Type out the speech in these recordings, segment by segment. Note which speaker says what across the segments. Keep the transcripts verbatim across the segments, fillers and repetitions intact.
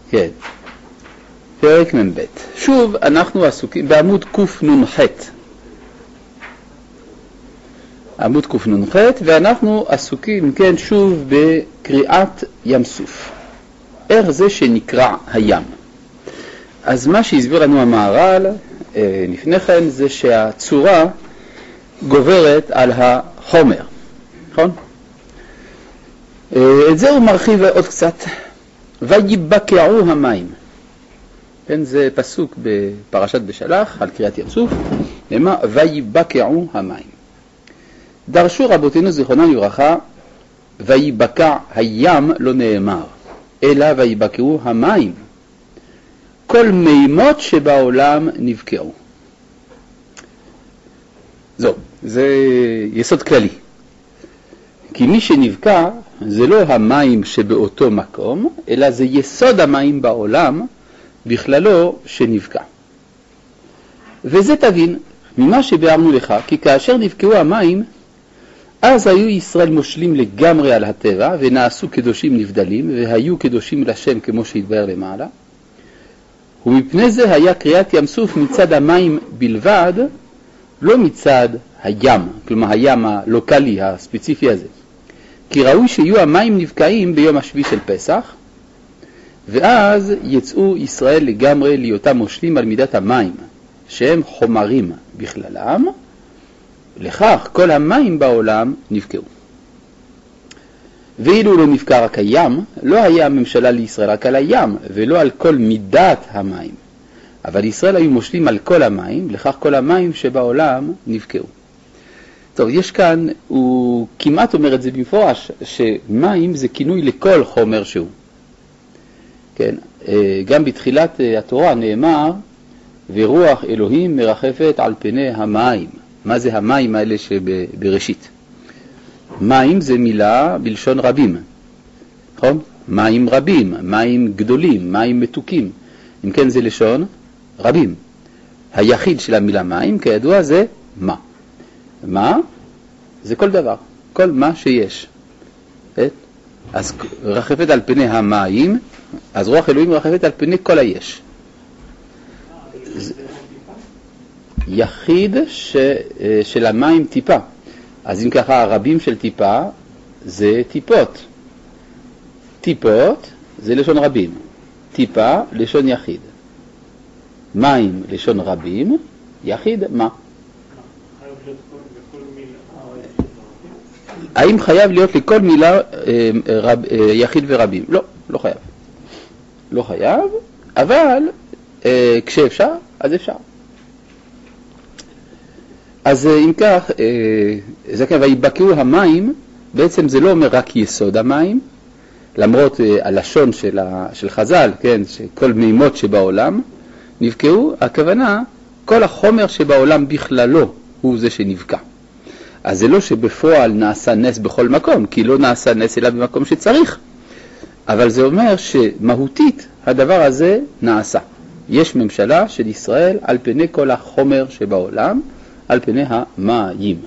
Speaker 1: כן. פרק מ"ב. שוב אנחנו עסוקים בעמוד קנ"ח. עמוד קנ"ח, ואנחנו עסוקים, כן, שוב בקריאת ים סוף. איך זה שנקרא הים? אז מה שהסביר לנו המהר"ל אה, לפני כן זה שהצורה גוברת על החומר, נכון? אה, את זה הוא מרחיב עוד קצת. ויבקעו המים. כן, זה פסוק בפרשת בשלח על קריאת ים סוף, למה ויבקעו המים. דרשו רבותינו זיכרונם לברכה, ויבקע הים לא נאמר, אלא ויבקעו המים. כל מימות שבעולם נבקעו. זו, זה יסוד כללי. כי מי שנבקע זה לא המים שבאותו מקום, אלא זה יסוד המים בעולם בכללו שנבקע. וזה תבין ממה שביארנו לך, כי כאשר נבקעו המים, אז היו ישראל מושלים לגמרי על הטבע, ונעשו קדושים נבדלים, והיו קדושים לשם כמו שהתבאר למעלה. ומפני זה היה קריאת ים סוף מצד המים בלבד, לא מצד הים, כלומר הים הלוקלי הספציפי הזה. כי ראוי שיהיו המים נבקעים ביום השביעי של פסח, ואז יצאו ישראל לגמרי להיותם מושלים על מידת המים, שהם חומרים בכללם, לכך כל המים בעולם נבקעו. ואילו לא נבקע רק הים, לא היה הממשלה לישראל רק על הים, ולא על כל מידת המים. אבל ישראל היו מושלים על כל המים, לכך כל המים שבעולם נבקעו. טוב, יש כאן, הוא כמעט אומר את זה במפורש, שמים זה כינוי לכל חומר שהוא. כן, גם בתחילת התורה נאמר, ורוח אלוהים מרחפת על פני המים. מה זה המים האלה שבראשית? מים זה מילה בלשון רבים, נכון? מים רבים, מים גדולים, מים מתוקים. אם כן זה לשון רבים. היחיד של המילה מים, כידוע, זה מה. מה? זה כל דבר, כל מה שיש. אז רחפת על פני המים, אז רוח אלוהים רחפת על פני כל היש. יחיד ש, של המים טיפה. אז אם ככה, הרבים של טיפה זה טיפות. טיפות זה לשון רבים. טיפה לשון יחיד. מים לשון רבים, יחיד מה? האם חייב להיות לכל מילה רב, יחיד ורבים? לא, לא חייב. לא חייב, אבל כשאפשר, אז אפשר. אז אם כך, זה כאן, ויבקעו המים, בעצם זה לא אומר רק יסוד המים, למרות הלשון של, של חז"ל, כן, שכל מימות שבעולם נבקעו, הכוונה, כל החומר שבעולם בכללו הוא זה שנבקע. אז זה לא שבפועל נעשה נס בכל מקום, כי לא נעשה נס אלא במקום שצריך, אבל זה אומר שמהותית הדבר הזה נעשה. יש ממשלה של ישראל על פני כל החומר שבעולם, על פני המים.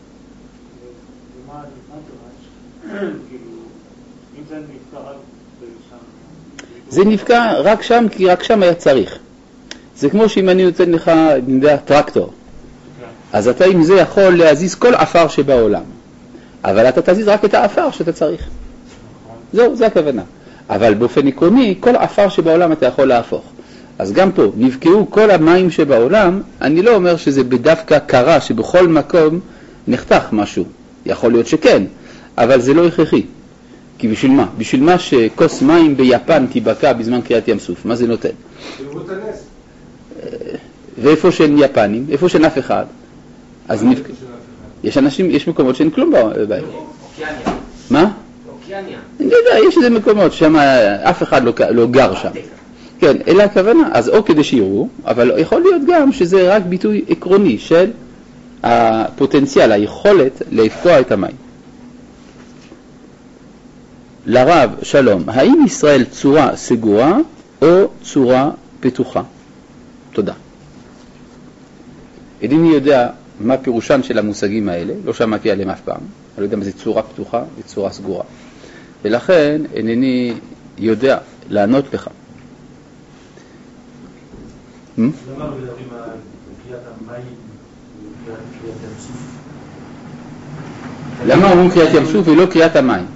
Speaker 1: זה נבקע רק שם, כי רק שם היה צריך. זה כמו שאם אני נותן לך טרקטור, אז אתה עם זה יכול להזיז כל אפר שבעולם, אבל אתה תזיז רק את האפר שאתה צריך. זהו, זה הכוונה. אבל באופן עקרוני, כל אפר שבעולם אתה יכול להפוך. אז גם פה, נבקעו כל המים שבעולם, אני לא אומר שזה בדווקא קרה שבכל מקום נחתך משהו. יכול להיות שכן, אבל זה לא הכרחי. כי בשביל מה? בשביל מה שכוס מים ביפן תיבקע בזמן קריאת ים סוף? מה זה נותן? ואיפה שאין יפנים? איפה שאין אף אחד? אז נבקע. יש אנשים, יש מקומות שאין כלום בבית. אוקיאניה. מה? אוקיאניה. אני יודע, יש איזה מקומות שם אף אחד לא גר שם. כן, אלא הכוונה, אז או כדי שיראו, אבל יכול להיות גם שזה רק ביטוי עקרוני של הפוטנציאל, היכולת להפקוע את המים. לרב, שלום, האם ישראל צורה סגורה או צורה פתוחה? תודה. אינני יודע מה פירושן של המושגים האלה, לא שמעתי עליהם אף פעם, אני לא יודע מה זה צורה פתוחה וצורה סגורה. ולכן אינני יודע לענות לך.
Speaker 2: למה מדברים על קריאת המים וקריאת ים סוף?
Speaker 1: למה אומרים קריאת ים סוף ולא קריאת המים?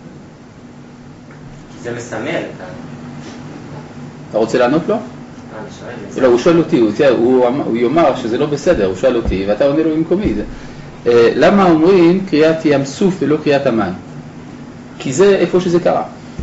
Speaker 3: כי זה מסמל.
Speaker 1: אתה רוצה לענות לו? לא, הוא שואל אותי, הוא יאמר שזה לא בסדר, הוא שואל אותי, ואתה עונה לו במקומי. למה אומרים קריאת ים סוף ולא קריאת המים? כי זה איפה שזה קרה.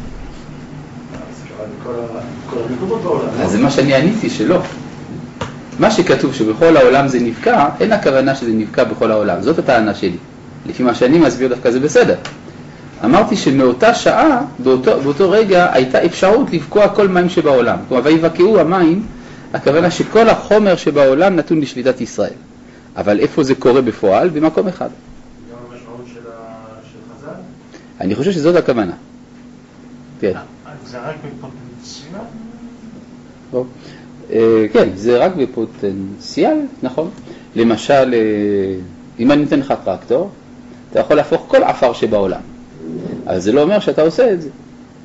Speaker 1: אז זה מה שאני עניתי שלא. מה שכתוב שבכל העולם זה נבקע, אין הכוונה שזה נבקע בכל העולם. זאת הטענה שלי. לפי מה שאני מסביר דווקא זה בסדר. אמרתי שמאותה שעה, באותו, באותו רגע, הייתה אפשרות לבקוע כל מים שבעולם. כלומר, ויבקעו המים, הכוונה שכל החומר שבעולם נתון לשליטת ישראל. אבל איפה זה קורה בפועל? במקום אחד.
Speaker 2: גם המשמעות של חז"ל?
Speaker 1: אני חושב שזאת הכוונה. כן.
Speaker 2: זה רק בפוטנציאל?
Speaker 1: טוב. כן, זה רק בפוטנציאל, נכון. למשל, אם אני נותן לך טרקטור, אתה יכול להפוך כל עפר שבעולם. אבל זה לא אומר שאתה עושה את זה.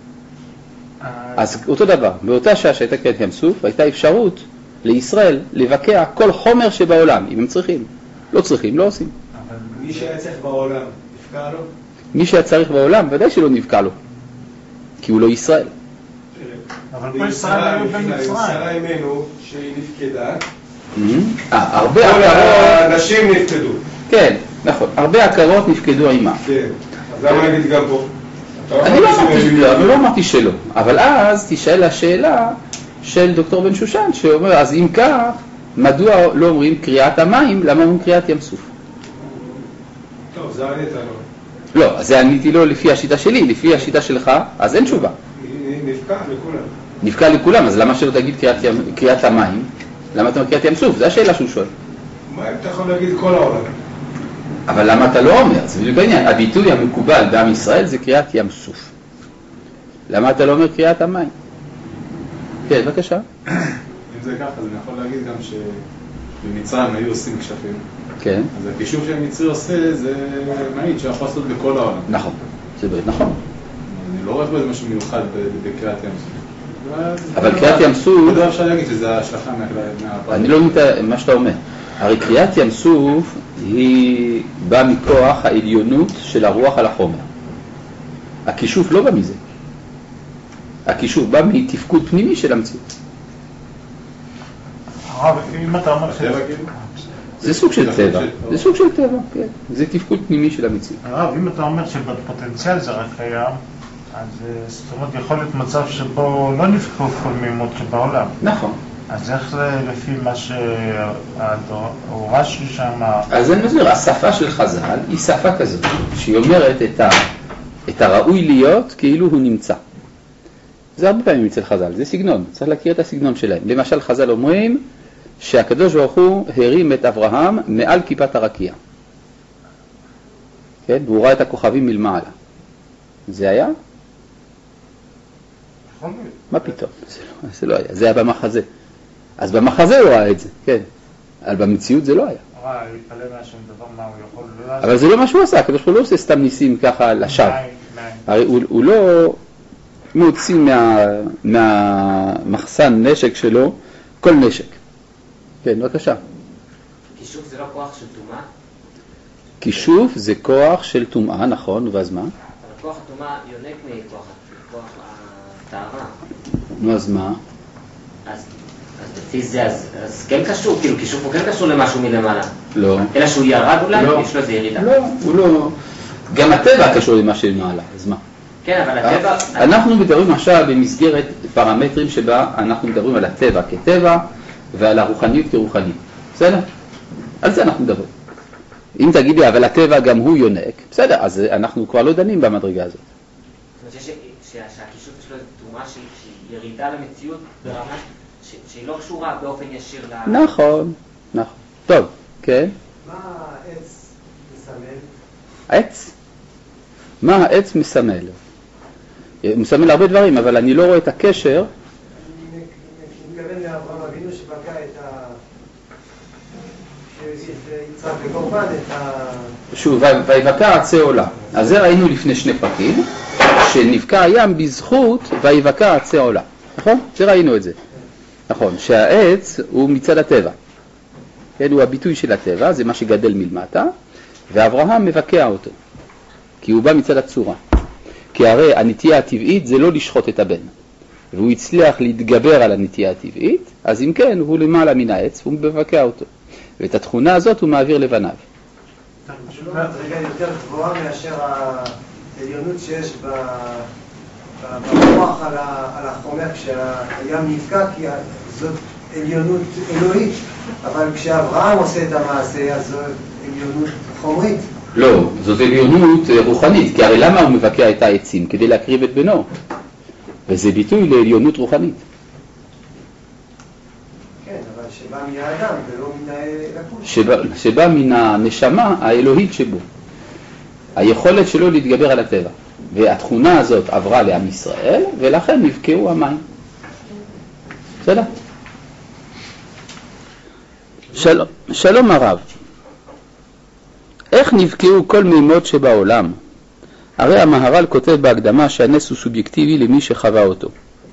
Speaker 1: אז אותו דבר, באותה שעה שהייתה קריאת ים סוף, הייתה אפשרות לישראל לבקע כל חומר שבעולם, אם הם צריכים. לא צריכים, לא עושים.
Speaker 2: אבל מי שהיה צריך בעולם, נפקע לו?
Speaker 1: מי שהיה צריך בעולם, ודאי שלא נפקע לו. כי הוא לא ישראל.
Speaker 2: אבל פה ישראל היו במצרים. שרה אימנו שהיא נפקדה.
Speaker 1: הרבה
Speaker 2: כל
Speaker 1: עקרות...
Speaker 2: האנשים נפקדו.
Speaker 1: כן, נכון. הרבה עקרות נפקדו עימה.
Speaker 2: כן. אז למה נגיד גם פה?
Speaker 1: אני לא אמרתי שלא. אבל אז תשאל השאלה של דוקטור בן שושן, שאומר, אז אם כך, מדוע לא אומרים קריאת המים, למה אומרים קריאת ים סוף?
Speaker 2: טוב, זה ענית לו.
Speaker 1: לא, אז זה עניתי לו לפי השיטה שלי, לפי השיטה שלך, אז אין תשובה.
Speaker 2: נפקע לכולם.
Speaker 1: נפקע לכולם, אז למה שלא תגיד קריאת, קריאת המים? למה אתה אומר קריאת ים סוף? זו השאלה שהוא שואל.
Speaker 2: מה אם אתה יכול להגיד כל העולם?
Speaker 1: אבל למה אתה לא אומר? זה בדיוק בעניין. הביטוי המקובל בעם ישראל זה קריאת ים סוף. למה אתה לא אומר קריאת המים? כן, בבקשה.
Speaker 4: אם זה ככה, אז אני יכול להגיד גם שבמצרים היו עושים כשפים.
Speaker 1: כן.
Speaker 4: אז הקישוף שהמצרי עושה זה מעיד שיכול לעשות בכל העולם.
Speaker 1: נכון, זה באמת נכון.
Speaker 4: אני לא רואה בזה משהו מיוחד בקריאת ים סוף.
Speaker 1: אבל קריאת ים סוף...
Speaker 4: לא אפשר להגיד שזה ההשלכה מהפרק.
Speaker 1: אני לא מבין מה שאתה אומר. הרי קריאת ים סוף היא באה מכוח העליונות של הרוח על החומר. הקישוף לא בא מזה. הקישוף בא מתפקוד פנימי של המציאות.
Speaker 2: הרב, אם אתה אומר שזה...
Speaker 1: זה סוג של טבע. זה סוג של טבע, כן. זה תפקוד פנימי של המציאות.
Speaker 2: הרב, אם אתה אומר שבפוטנציאל זה רק קיים, אז זאת אומרת יכול להיות מצב שבו לא נפקעו כל מימות שבעולם.
Speaker 1: נכון.
Speaker 2: אז איך זה לפי מה שהורשו שם?
Speaker 1: אז אני מסביר, השפה של חז"ל היא שפה כזאת, שהיא אומרת את, ה, את הראוי להיות כאילו הוא נמצא. זה הרבה פעמים אצל חז"ל, זה סגנון, צריך להכיר את הסגנון שלהם. למשל חז"ל אומרים שהקדוש ברוך הוא הרים את אברהם מעל כיפת הרקיע. כן? והוא ראה את הכוכבים מלמעלה. זה היה? מה פתאום? זה לא, זה לא היה, זה היה במחזה. אז במחזה הוא ראה את זה, כן. אבל במציאות זה לא היה.
Speaker 2: ראה, יתפלא מהשם דבר מה הוא יכול לעשות.
Speaker 1: אבל זה לא מה שהוא עשה, הקדוש ברוך הוא לא עושה סתם ניסים ככה לשווא. הרי הוא, הוא לא מוציא מה, מהמחסן נשק שלו כל נשק. כן, בבקשה.
Speaker 3: כישוף זה לא כוח של טומאה?
Speaker 1: כישוף זה כוח של טומאה, נכון, ואז מה?
Speaker 3: אבל כוח הטומאה יונק מכוח הטהרה.
Speaker 1: נו, אז מה?
Speaker 3: אז לפי זה, אז כן קשור, כאילו כישוף הוא כן קשור למשהו מלמעלה.
Speaker 1: לא.
Speaker 3: אלא שהוא ירד אולי,
Speaker 1: לא.
Speaker 3: יש לו איזה ירידה.
Speaker 1: לא, הוא לא. גם הטבע קשור למה שלמעלה, אז מה?
Speaker 3: כן, אבל הטבע...
Speaker 1: אנחנו מדברים עכשיו במסגרת פרמטרים שבה אנחנו מדברים על הטבע כטבע ועל הרוחניות כרוחנית. בסדר? על זה אנחנו מדברים. אם תגיד לי, אבל הטבע גם הוא יונק, בסדר, אז אנחנו כבר לא דנים במדרגה הזאת.
Speaker 3: זאת אומרת שהכישוף יש לו תרומה שהיא ירידה למציאות ברמה שהיא לא קשורה באופן ישיר ל...
Speaker 1: נכון, נכון. טוב, כן.
Speaker 2: מה העץ מסמל?
Speaker 1: העץ? מה העץ מסמל? הוא מסמל הרבה דברים, אבל אני לא רואה את הקשר.
Speaker 2: אני מתכוון לאברהם אבינו שבקע את ה... שיצחק בקורבן את ה...
Speaker 1: שוב, ויבקע עצי עולה. אז זה ראינו לפני שני פרקים, שנבקע הים בזכות ויבקע עצי עולה. נכון? זה ראינו את זה. נכון, שהעץ הוא מצד הטבע. כן, הוא הביטוי של הטבע, זה מה שגדל מלמטה, ואברהם מבקע אותו, כי הוא בא מצד הצורה. כי הרי הנטייה הטבעית זה לא לשחוט את הבן, והוא הצליח להתגבר על הנטייה הטבעית, אז אם כן, הוא למעלה מן העץ, והוא מבקע אותו. ואת התכונה הזאת הוא מעביר לבניו.
Speaker 5: זה רגע יותר גבוהה מאשר העליונות שיש במוח על החומר כשהים נפקע, כי זאת עליונות אלוהית, אבל כשאברהם עושה את המעשה, אז זאת עליונות חומרית.
Speaker 1: לא, זאת עליונות רוחנית, כי הרי למה הוא מבקע את העצים? כדי להקריב את בנו. וזה ביטוי לעליונות רוחנית.
Speaker 5: כן, אבל שבא מן האדם ולא מן הלקות.
Speaker 1: שבא, שבא מן הנשמה האלוהית שבו. היכולת שלו להתגבר על הטבע. והתכונה הזאת עברה לעם ישראל, ולכן נבקעו המים. בסדר? שלום, שלום הרב. איך נבקעו כל מימות שבעולם? הרי המהר"ל כותב בהקדמה שהנס הוא סובייקטיבי למי שחווה אותו.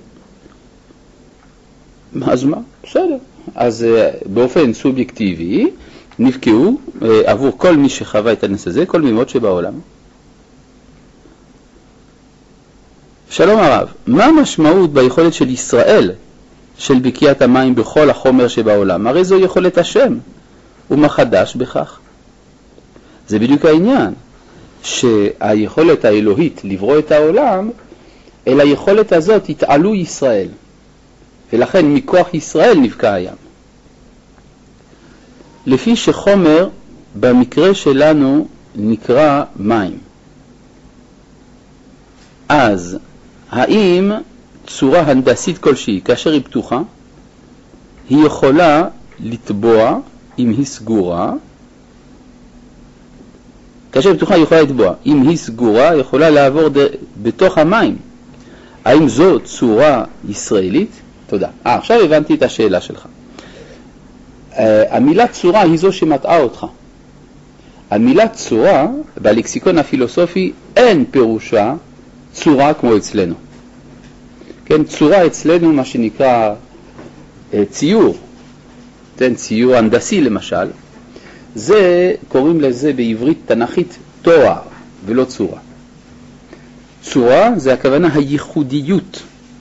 Speaker 1: אז מה? בסדר. אז באופן סובייקטיבי נבקעו עבור כל מי שחווה את הנס הזה, כל מימות שבעולם. שלום הרב, מה המשמעות ביכולת של ישראל של בקיעת המים בכל החומר שבעולם? הרי זו יכולת השם, ומה חדש בכך? זה בדיוק העניין, שהיכולת האלוהית לברוא את העולם, אל היכולת הזאת התעלו ישראל, ולכן מכוח ישראל נבקע הים. לפי שחומר במקרה שלנו נקרא מים, אז האם צורה הנדסית כלשהי, כאשר היא פתוחה, היא יכולה לטבוע אם היא סגורה? כאשר היא פתוחה היא יכולה לטבוע. אם היא סגורה, היא יכולה לעבור ד... בתוך המים. האם זו צורה ישראלית? תודה. אה, עכשיו הבנתי את השאלה שלך. Uh, המילה צורה היא זו שמטעה אותך. המילה צורה, בלקסיקון הפילוסופי, אין פירושה צורה כמו אצלנו. כן, צורה אצלנו מה שנקרא uh, ציור, כן, ציור הנדסי למשל, זה, קוראים לזה בעברית תנכית תואר ולא צורה. צורה זה הכוונה הייחודיות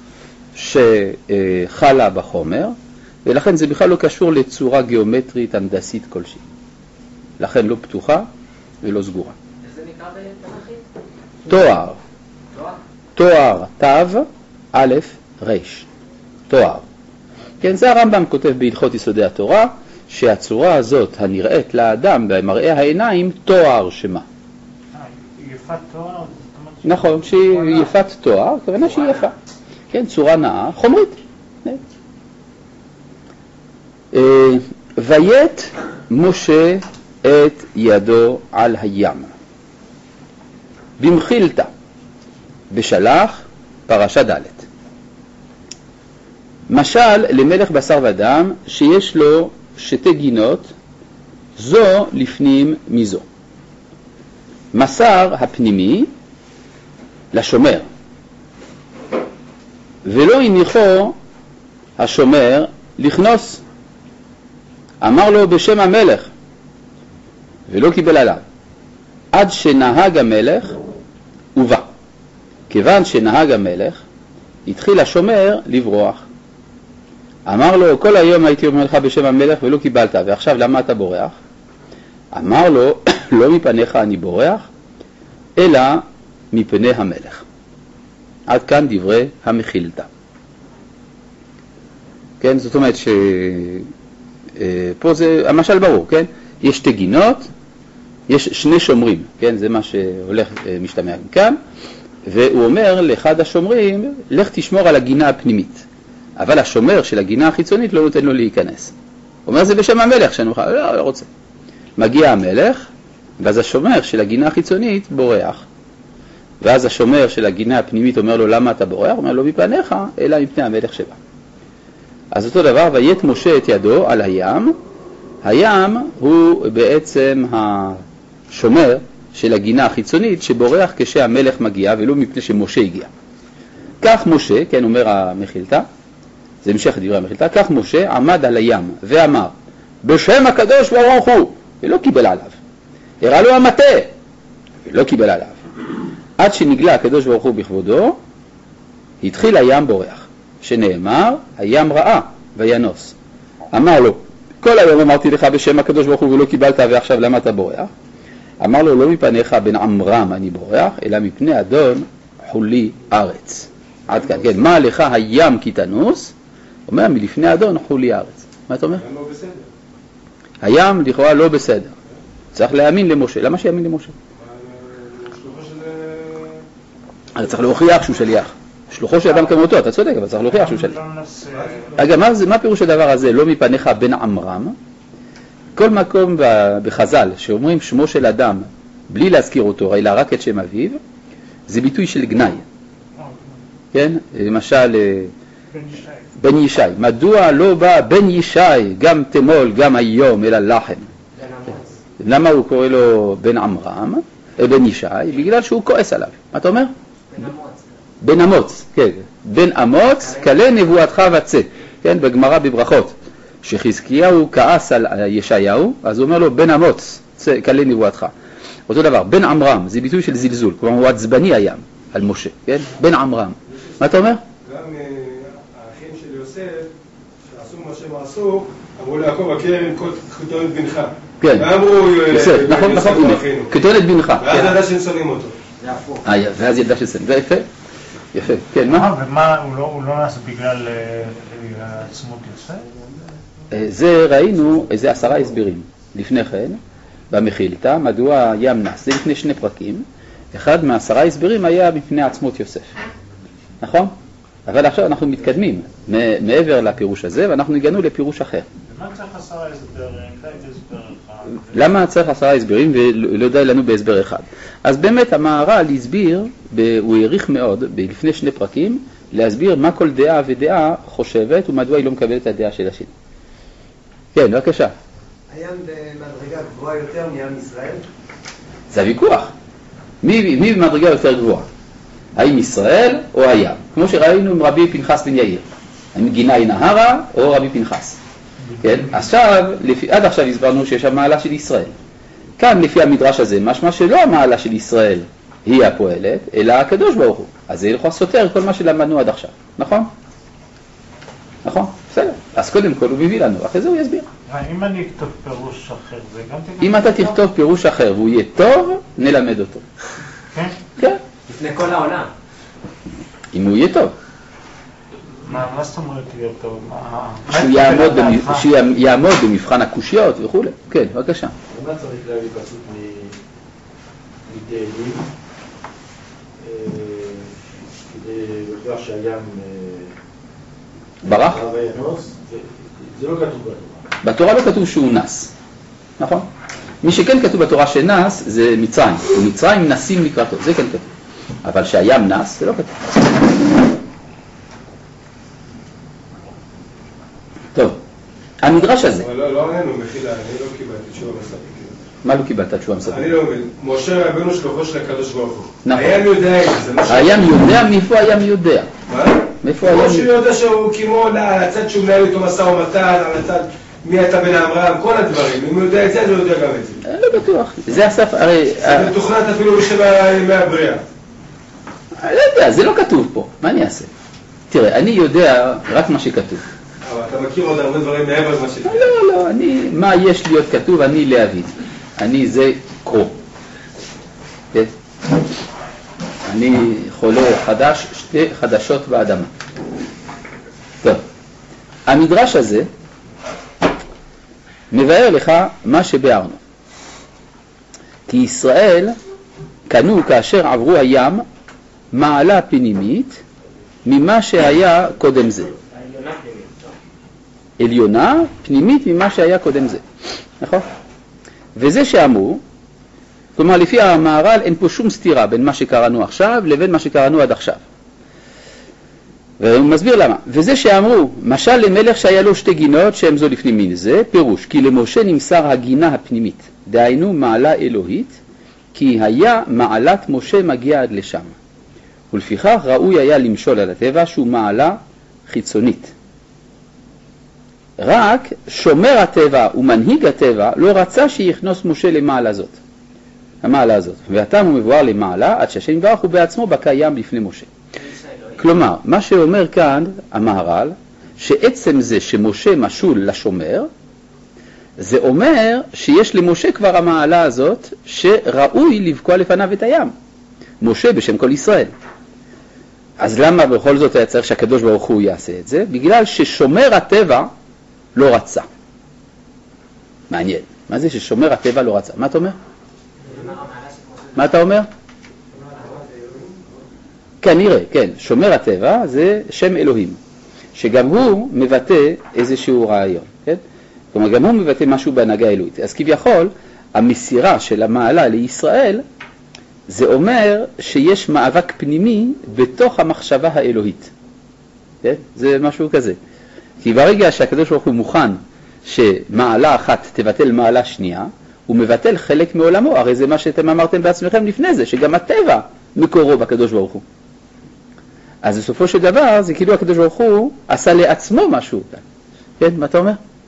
Speaker 1: שחלה בחומר, ולכן זה בכלל לא קשור לצורה גיאומטרית הנדסית כלשהי. לכן לא פתוחה ולא סגורה.
Speaker 3: זה נקרא בתנכית?
Speaker 1: תואר. תואר, תו, א', רש. תואר. כן, זה הרמב"ם כותב בהלכות יסודי התורה, שהצורה הזאת הנראית לאדם במראה העיניים תואר שמה.
Speaker 2: יפת תואר?
Speaker 1: נכון, שהיא יפת תואר, כוונה שהיא יפה. כן, צורה נאה, חומרית. ויית משה את ידו על הים במחילתא בשלח פרשה ד'. משל למלך בשר ודם שיש לו שתי גינות, זו לפנים מזו. מסר הפנימי לשומר, ולא הניחו השומר לכנוס. אמר לו בשם המלך, ולא קיבל עליו, עד שנהג המלך ובא. כיוון שנהג המלך, התחיל השומר לברוח. אמר לו, כל היום הייתי אומר לך בשם המלך ולא קיבלת, ועכשיו למה אתה בורח? אמר לו, לא מפניך אני בורח, אלא מפני המלך. עד כאן דברי המחילתא. כן, זאת אומרת ש... פה זה המשל ברור, כן? יש שתי גינות, יש שני שומרים, כן? זה מה שהולך משתמע כאן, והוא אומר לאחד השומרים, לך תשמור על הגינה הפנימית. אבל השומר של הגינה החיצונית לא נותן לו להיכנס. הוא אומר, זה בשם המלך שאני מוכן, לא, לא רוצה. מגיע המלך, ואז השומר של הגינה החיצונית בורח. ואז השומר של הגינה הפנימית אומר לו, למה אתה בורח? הוא אומר, לא מפניך, אלא מפני המלך שבא. אז אותו דבר, ויית משה את ידו על הים. הים הוא בעצם השומר של הגינה החיצונית שבורח כשהמלך מגיע ולא מפני שמשה הגיע. כך משה, כן אומר המחילתא, זה המשך דברי המחילתא, כך משה עמד על הים ואמר, בשם הקדוש ברוך הוא, ולא קיבל עליו. הראה לו המטה, ולא קיבל עליו. עד שנגלה הקדוש ברוך הוא בכבודו, התחיל הים בורח, שנאמר, הים ראה וינוס. אמר לו, כל היום אמרתי לך בשם הקדוש ברוך הוא ולא קיבלת, ועכשיו למה אתה בורח? אמר לו, לא מפניך בן עמרם אני בורח, אלא מפני אדון חולי ארץ. עד כאן, כן, מה לך הים כי תנוס? אומר, מלפני אדון חולי ארץ. מה אתה אומר?
Speaker 4: הים לא בסדר.
Speaker 1: הים לכאורה לא בסדר. צריך להאמין למשה. למה שיאמין למשה?
Speaker 4: שלוחו של...
Speaker 1: אתה צריך להוכיח שהוא שליח. שלוחו של אדם כמותו, אתה צודק, אבל צריך להוכיח שהוא שליח. אגב, מה, מה פירוש הדבר הזה? לא מפניך בן עמרם. כל מקום בחז"ל שאומרים שמו של אדם בלי להזכיר אותו, אלא רק את שם אביו, זה ביטוי של גנאי. כן? למשל, בן ישי. מדוע לא בא בן ישי גם תמול גם היום אלא לחם? למה הוא קורא לו בן עמרם, בן ישי? בגלל שהוא כועס עליו. מה אתה אומר? בן אמוץ, כן. בן אמוץ, כלה נבואתך וצא. כן, בגמרא בברכות. שחזקיהו כעס על ישעיהו, אז הוא אומר לו, בן אמוץ, כלה נבואתך. אותו דבר, בן עמרם, זה ביטוי של זלזול. כלומר, הוא עצבני הים על משה, כן? בן עמרם. מה אתה אומר?
Speaker 6: גם האחים של יוסף, שעשו מה שהם עשו, אמרו ליעקב, הכרם כתונת בנך.
Speaker 1: כן.
Speaker 6: ואמרו,
Speaker 1: יוסף, נכון, נכון, כתונת בנך.
Speaker 6: ואז ידע שהם שונאים אותו.
Speaker 3: זה הפוך.
Speaker 1: ואז ידע ששונאים, זה יפה. יפה, כן, מה?
Speaker 2: ומה, הוא לא נעשה בגלל עצמות יוסף?
Speaker 1: זה ראינו איזה עשרה הסברים. לפני כן, במחילתא, מדוע ים נס. זה לפני שני פרקים. אחד מהעשרה הסברים היה מפני עצמות יוסף. נכון? אבל עכשיו אנחנו מתקדמים מעבר לפירוש הזה, ואנחנו הגענו לפירוש אחר.
Speaker 2: למה צריך עשרה הסברים? די בהסבר אחד.
Speaker 1: למה צריך עשרה הסברים ולא די לנו בהסבר אחד? אז באמת המהר"ל הסביר, הוא העריך מאוד, לפני שני פרקים, להסביר מה כל דעה ודעה חושבת ומדוע היא לא מקבלת את הדעה של השני. כן, בבקשה.
Speaker 5: הים במדרגה גבוהה יותר מעם ישראל?
Speaker 1: זה הוויכוח. מי, מי במדרגה יותר גבוהה? האם ישראל או הים? כמו שראינו עם רבי פנחס בן יאיר. האם גיני נהרה או רבי פנחס? כן? עכשיו, לפי, עד עכשיו הסברנו שיש המעלה של ישראל. כאן לפי המדרש הזה, משמע שלא המעלה של ישראל היא הפועלת, אלא הקדוש ברוך הוא. אז זה ילכו סותר כל מה שלמדנו עד עכשיו. נכון? נכון? בסדר. אז קודם כל הוא מביא לנו, אחרי זה הוא יסביר.
Speaker 2: אם אני אכתוב פירוש אחר, זה גם תגיד...
Speaker 1: אם אתה תכתוב פירוש אחר והוא יהיה טוב, נלמד אותו.
Speaker 2: כן?
Speaker 1: כן.
Speaker 3: לפני כל העולם.
Speaker 1: אם הוא יהיה טוב.
Speaker 2: מה, מה זאת אומרת יהיה טוב?
Speaker 1: שהוא יעמוד, במבח... שהוא יעמוד במבחן הקושיות וכו'. כן, בבקשה.
Speaker 6: ומה צריך להביא פסוק מתהילים, כדי לבטוח שהים
Speaker 1: ברח?
Speaker 6: זה לא כתוב בתורה.
Speaker 1: בתורה לא כתוב שהוא נס, נכון? מי שכן כתוב בתורה שנס זה מצרים, ומצרים נסים לקראתו, זה כן כתוב. אבל שהים נס זה לא כתוב. טוב, המדרש הזה.
Speaker 6: אבל לא עלינו, מחילה, אני לא קיבלתי תשובה מספקת.
Speaker 1: מה לא קיבלת תשובה מספקת?
Speaker 6: אני לא מבין, משה רבנו שלוחו של הקדוש ברוך הוא.
Speaker 1: נכון.
Speaker 6: הים יודע את זה.
Speaker 1: הים יודע, מאיפה הים יודע?
Speaker 6: מה?
Speaker 1: מאיפה הים
Speaker 6: יודע? כמו שהוא יודע שהוא כמו הצד שהוא מנהל איתו משא ומתן, על הצד מי אתה בן עמרם, כל הדברים. אם הוא יודע את זה, אז הוא יודע גם את זה.
Speaker 1: לא בטוח. זה הסף, הרי...
Speaker 6: זה מתוכנת אפילו בשבע ימי הבריאה.
Speaker 1: אני לא יודע, זה לא כתוב פה. מה אני אעשה? תראה, אני יודע רק מה שכתוב.
Speaker 6: אבל אתה מכיר עוד הרבה דברים מעבר למה שכתוב.
Speaker 1: לא, לא, אני... מה יש להיות כתוב, אני להבין. אני זה קרו. כן? אני חולה חדש, שתי חדשות באדמה. טוב. המדרש הזה מבאר לך מה שביארנו. כי ישראל קנו כאשר עברו הים מעלה פנימית ממה שהיה קודם זה. עליונה פנימית ממה שהיה קודם זה. נכון? וזה שאמרו, כלומר לפי המהר"ל אין פה שום סתירה בין מה שקראנו עכשיו לבין מה שקראנו עד עכשיו. והוא מסביר למה. וזה שאמרו, משל למלך שהיה לו שתי גינות שהם זו לפנים מן זה, פירוש, כי למשה נמסר הגינה הפנימית, דהיינו מעלה אלוהית, כי היה מעלת משה מגיע עד לשם. ולפיכך ראוי היה למשול על הטבע שהוא מעלה חיצונית. רק שומר הטבע ומנהיג הטבע לא רצה שיכנוס משה למעלה זאת, המעלה הזאת. והטעם הוא מבואר למעלה עד שהשם יברך הוא בעצמו בקיים לפני משה. כלומר, מה שאומר כאן המהר"ל, שעצם זה שמשה משול לשומר, זה אומר שיש למשה כבר המעלה הזאת שראוי לבקוע לפניו את הים. משה בשם כל ישראל. אז למה בכל זאת היה צריך שהקדוש ברוך הוא יעשה את זה? בגלל ששומר הטבע לא רצה. מעניין. מה זה ששומר הטבע לא רצה? מה אתה אומר? מה אתה אומר? כנראה, כן. שומר הטבע זה שם אלוהים, שגם הוא מבטא איזשהו רעיון, כן? כלומר, גם הוא מבטא משהו בהנהגה אלוהית. אז כביכול, המסירה של המעלה לישראל, זה אומר שיש מאבק פנימי בתוך המחשבה האלוהית. כן? זה משהו כזה. כי ברגע שהקדוש ברוך הוא מוכן שמעלה אחת תבטל מעלה שנייה, הוא מבטל חלק מעולמו. הרי זה מה שאתם אמרתם בעצמכם לפני זה, שגם הטבע מקורו בקדוש ברוך הוא. אז בסופו של דבר, זה כאילו הקדוש ברוך הוא עשה לעצמו משהו. כן? מה אתה אומר?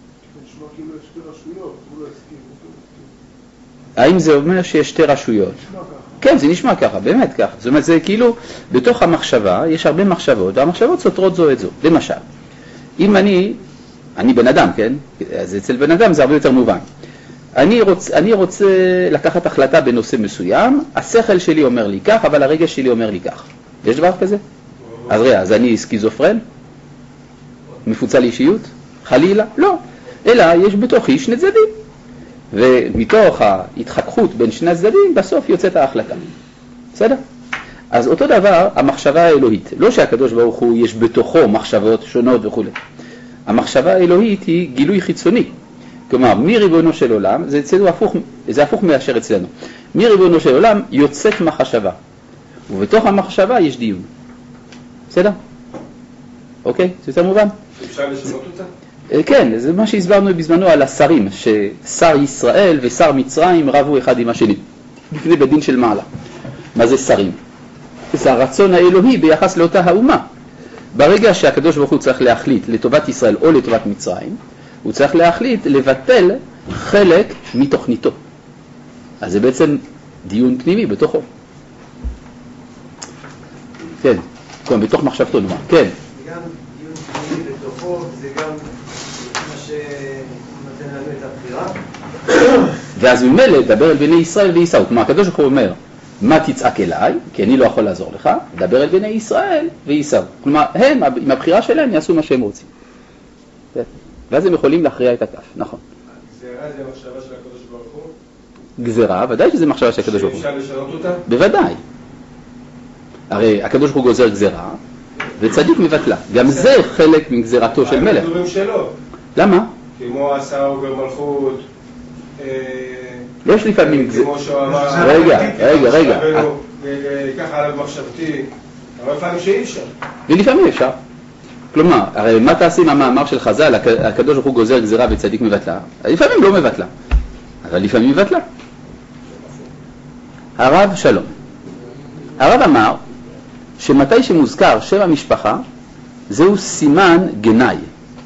Speaker 1: האם זה אומר שיש שתי רשויות? כן, זה נשמע ככה, באמת ככה. זאת אומרת, זה כאילו, בתוך המחשבה יש הרבה מחשבות, והמחשבות סותרות זו את זו. למשל, אם אני, אני בן אדם, כן? אז אצל בן אדם זה הרבה יותר מובן. אני רוצה, אני רוצה לקחת החלטה בנושא מסוים, השכל שלי אומר לי כך, אבל הרגש שלי אומר לי כך. יש דבר כזה? אז ראה, אז אני סקיזופרן? מפוצל אישיות? חלילה? לא. אלא יש בתוכי שני צדדים. ומתוך ההתחככות בין שני הצדדים, בסוף יוצאת ההחלטה. בסדר? אז אותו דבר, המחשבה האלוהית. לא שהקדוש ברוך הוא יש בתוכו מחשבות שונות וכו'. המחשבה האלוהית היא גילוי חיצוני. כלומר, מריבונו של עולם, זה אצלנו הפוך, זה הפוך מאשר אצלנו. מריבונו של עולם יוצאת מחשבה. ובתוך המחשבה יש דיון. בסדר? אוקיי? זה יותר מובן?
Speaker 6: אפשר לשנות אותה?
Speaker 1: כן, זה מה שהסברנו בזמנו על השרים, ששר ישראל ושר מצרים רבו אחד עם השני, לפני בדין של מעלה. מה זה שרים? זה הרצון האלוהי ביחס לאותה האומה. ברגע שהקדוש ברוך הוא צריך להחליט לטובת ישראל או לטובת מצרים, הוא צריך להחליט לבטל חלק מתוכניתו. אז זה בעצם דיון פנימי בתוכו. כן, כן, בתוך מחשבתו נאמר. כן.
Speaker 5: גם דיון פנימי בתוכו, זה גם מה שנותן לנו את הבחירה.
Speaker 1: ואז הוא ממילא לדבר אל בני ישראל וייסעו. כלומר, הקדוש ברוך הוא אומר, מה תצעק אליי? כי אני לא יכול לעזור לך. דבר אל בני ישראל וייסעו. כלומר, הם, עם הבחירה שלהם, יעשו מה שהם רוצים. ואז הם יכולים להכריע את הכף, נכון.
Speaker 6: גזירה זה המחשבה של הקדוש ברוך הוא?
Speaker 1: גזירה, ודאי שזה מחשבה של הקדוש ברוך הוא.
Speaker 6: שאפשר לשנות אותה?
Speaker 1: בוודאי. הרי הקדוש ברוך הוא גוזר גזירה, וצדיק מבטלה. גם זה חלק מגזירתו של מלך.
Speaker 6: הדברים שלו.
Speaker 1: למה?
Speaker 6: כמו עשה עובר מלכות,
Speaker 1: יש לפעמים גזירה.
Speaker 6: כמו שהוא אמר,
Speaker 1: רגע, רגע, רגע.
Speaker 6: ככה עליו מחשבתי, אבל לפעמים שאי אפשר.
Speaker 1: ולפעמים אפשר. כלומר, הרי מה תעשי עם המאמר של חז"ל, הקדוש ברוך הוא גוזר גזירה וצדיק מבטלה? לפעמים לא מבטלה, אבל לפעמים מבטלה. הרב שלום. הרב אמר שמתי שמוזכר שם המשפחה, זהו סימן גנאי.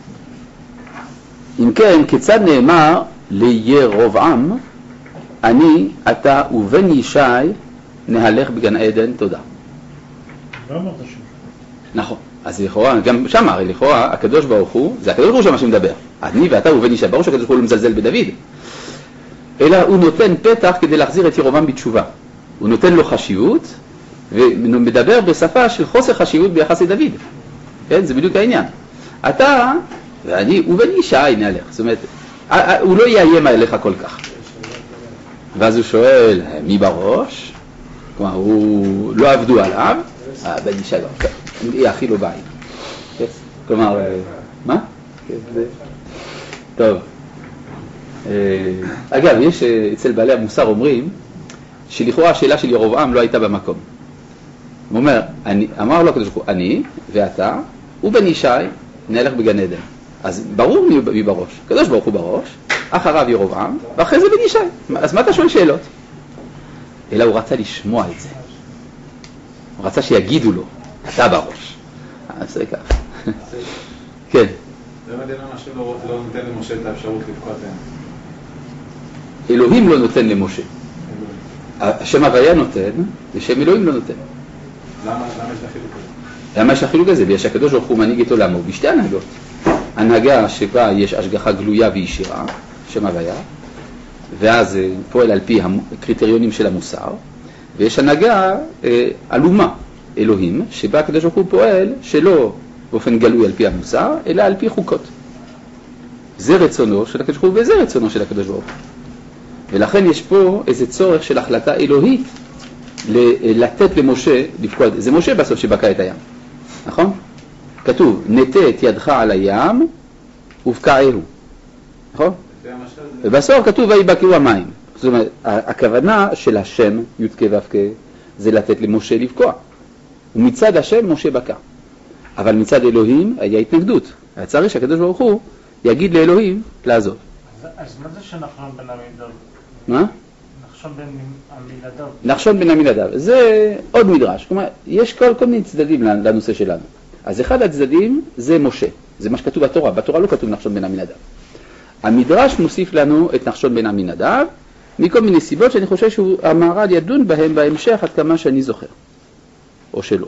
Speaker 1: אם כן, כיצד נאמר לירבעם, אני, אתה ובן ישי נהלך בגן עדן, תודה.
Speaker 2: לא אמרת שם.
Speaker 1: נכון. אז לכאורה, גם שם הרי לכאורה, הקדוש ברוך הוא, זה הקדוש ברוך הוא שמה שמדבר. אני ואתה ובן ישי, ברור שהקדוש ברוך הוא לא מזלזל בדוד. אלא הוא נותן פתח כדי להחזיר את ירבעם בתשובה. הוא נותן לו חשיבות, ומדבר בשפה של חוסר חשיבות ביחס לדוד. כן, זה בדיוק העניין. אתה ואני ובן ישי נהלך. זאת אומרת, הוא לא יאיים עליך כל כך. ואז הוא שואל, מי בראש? כלומר, הוא לא עבדו עליו, בן ישי לא. היא הכי לא בעין. כלומר, מה? טוב. אגב, יש אצל בעלי המוסר אומרים שלכאורה השאלה של ירבעם לא הייתה במקום. הוא אומר, אמר לו הקדוש ברוך הוא, אני ואתה ובן ישי נהלך בגן עדן. אז ברור מי בראש. הקדוש ברוך הוא בראש, אחריו ירבעם, ואחרי זה בן ישי. אז מה אתה שואל שאלות? אלא הוא רצה לשמוע את זה. הוא רצה שיגידו לו, אתה בראש. אז זה כך. כן.
Speaker 4: באמת אין אנשים לא נותן למשה את האפשרות לפקוע את הים.
Speaker 1: אלוהים לא נותן למשה. השם הוויה נותן, ושם אלוהים לא נותן.
Speaker 4: למה יש החילוק הזה?
Speaker 1: למה יש החילוק הזה? בגלל שהקדוש ברוך הוא מנהיג את עולמו בשתי הנהגות. הנהגה שבה יש השגחה גלויה וישירה, שם הוויה, ואז פועל על פי הקריטריונים של המוסר, ויש הנהגה אה, אלומה, אלוהים, שבה הקדוש ברוך הוא פועל שלא באופן גלוי על פי המוסר, אלא על פי חוקות. זה רצונו של הקדוש ברוך הוא וזה רצונו של הקדוש ברוך הוא. ולכן יש פה איזה צורך של החלטה אלוהית לתת למשה לפקוע. זה משה בסוף שבקע את הים, נכון? כתוב, נטה את ידך על הים ובקעהו, נכון? ובסוף כתוב ויבקעו המים. זאת אומרת, הכוונה של השם י"ק ו"ק זה לתת למשה לבקוע. ומצד השם משה בקע. אבל מצד אלוהים היה התנגדות. היה צריך שהקדוש ברוך הוא יגיד לאלוהים לעזוב.
Speaker 2: אז מה זה שנחשון בן עמינדב?
Speaker 1: מה?
Speaker 2: נחשון בן עמינדב.
Speaker 1: נחשון בן עמינדב. זה עוד מדרש. כלומר, יש כל, כל מיני צדדים לנושא שלנו. אז אחד הצדדים זה משה. זה מה שכתוב בתורה. בתורה לא כתוב נחשון בן עמינדב. המדרש מוסיף לנו את נחשון בן עמינדב, מכל מיני סיבות שאני חושב שהמהר"ל ידון בהם בהמשך עד כמה שאני זוכר. או שלא.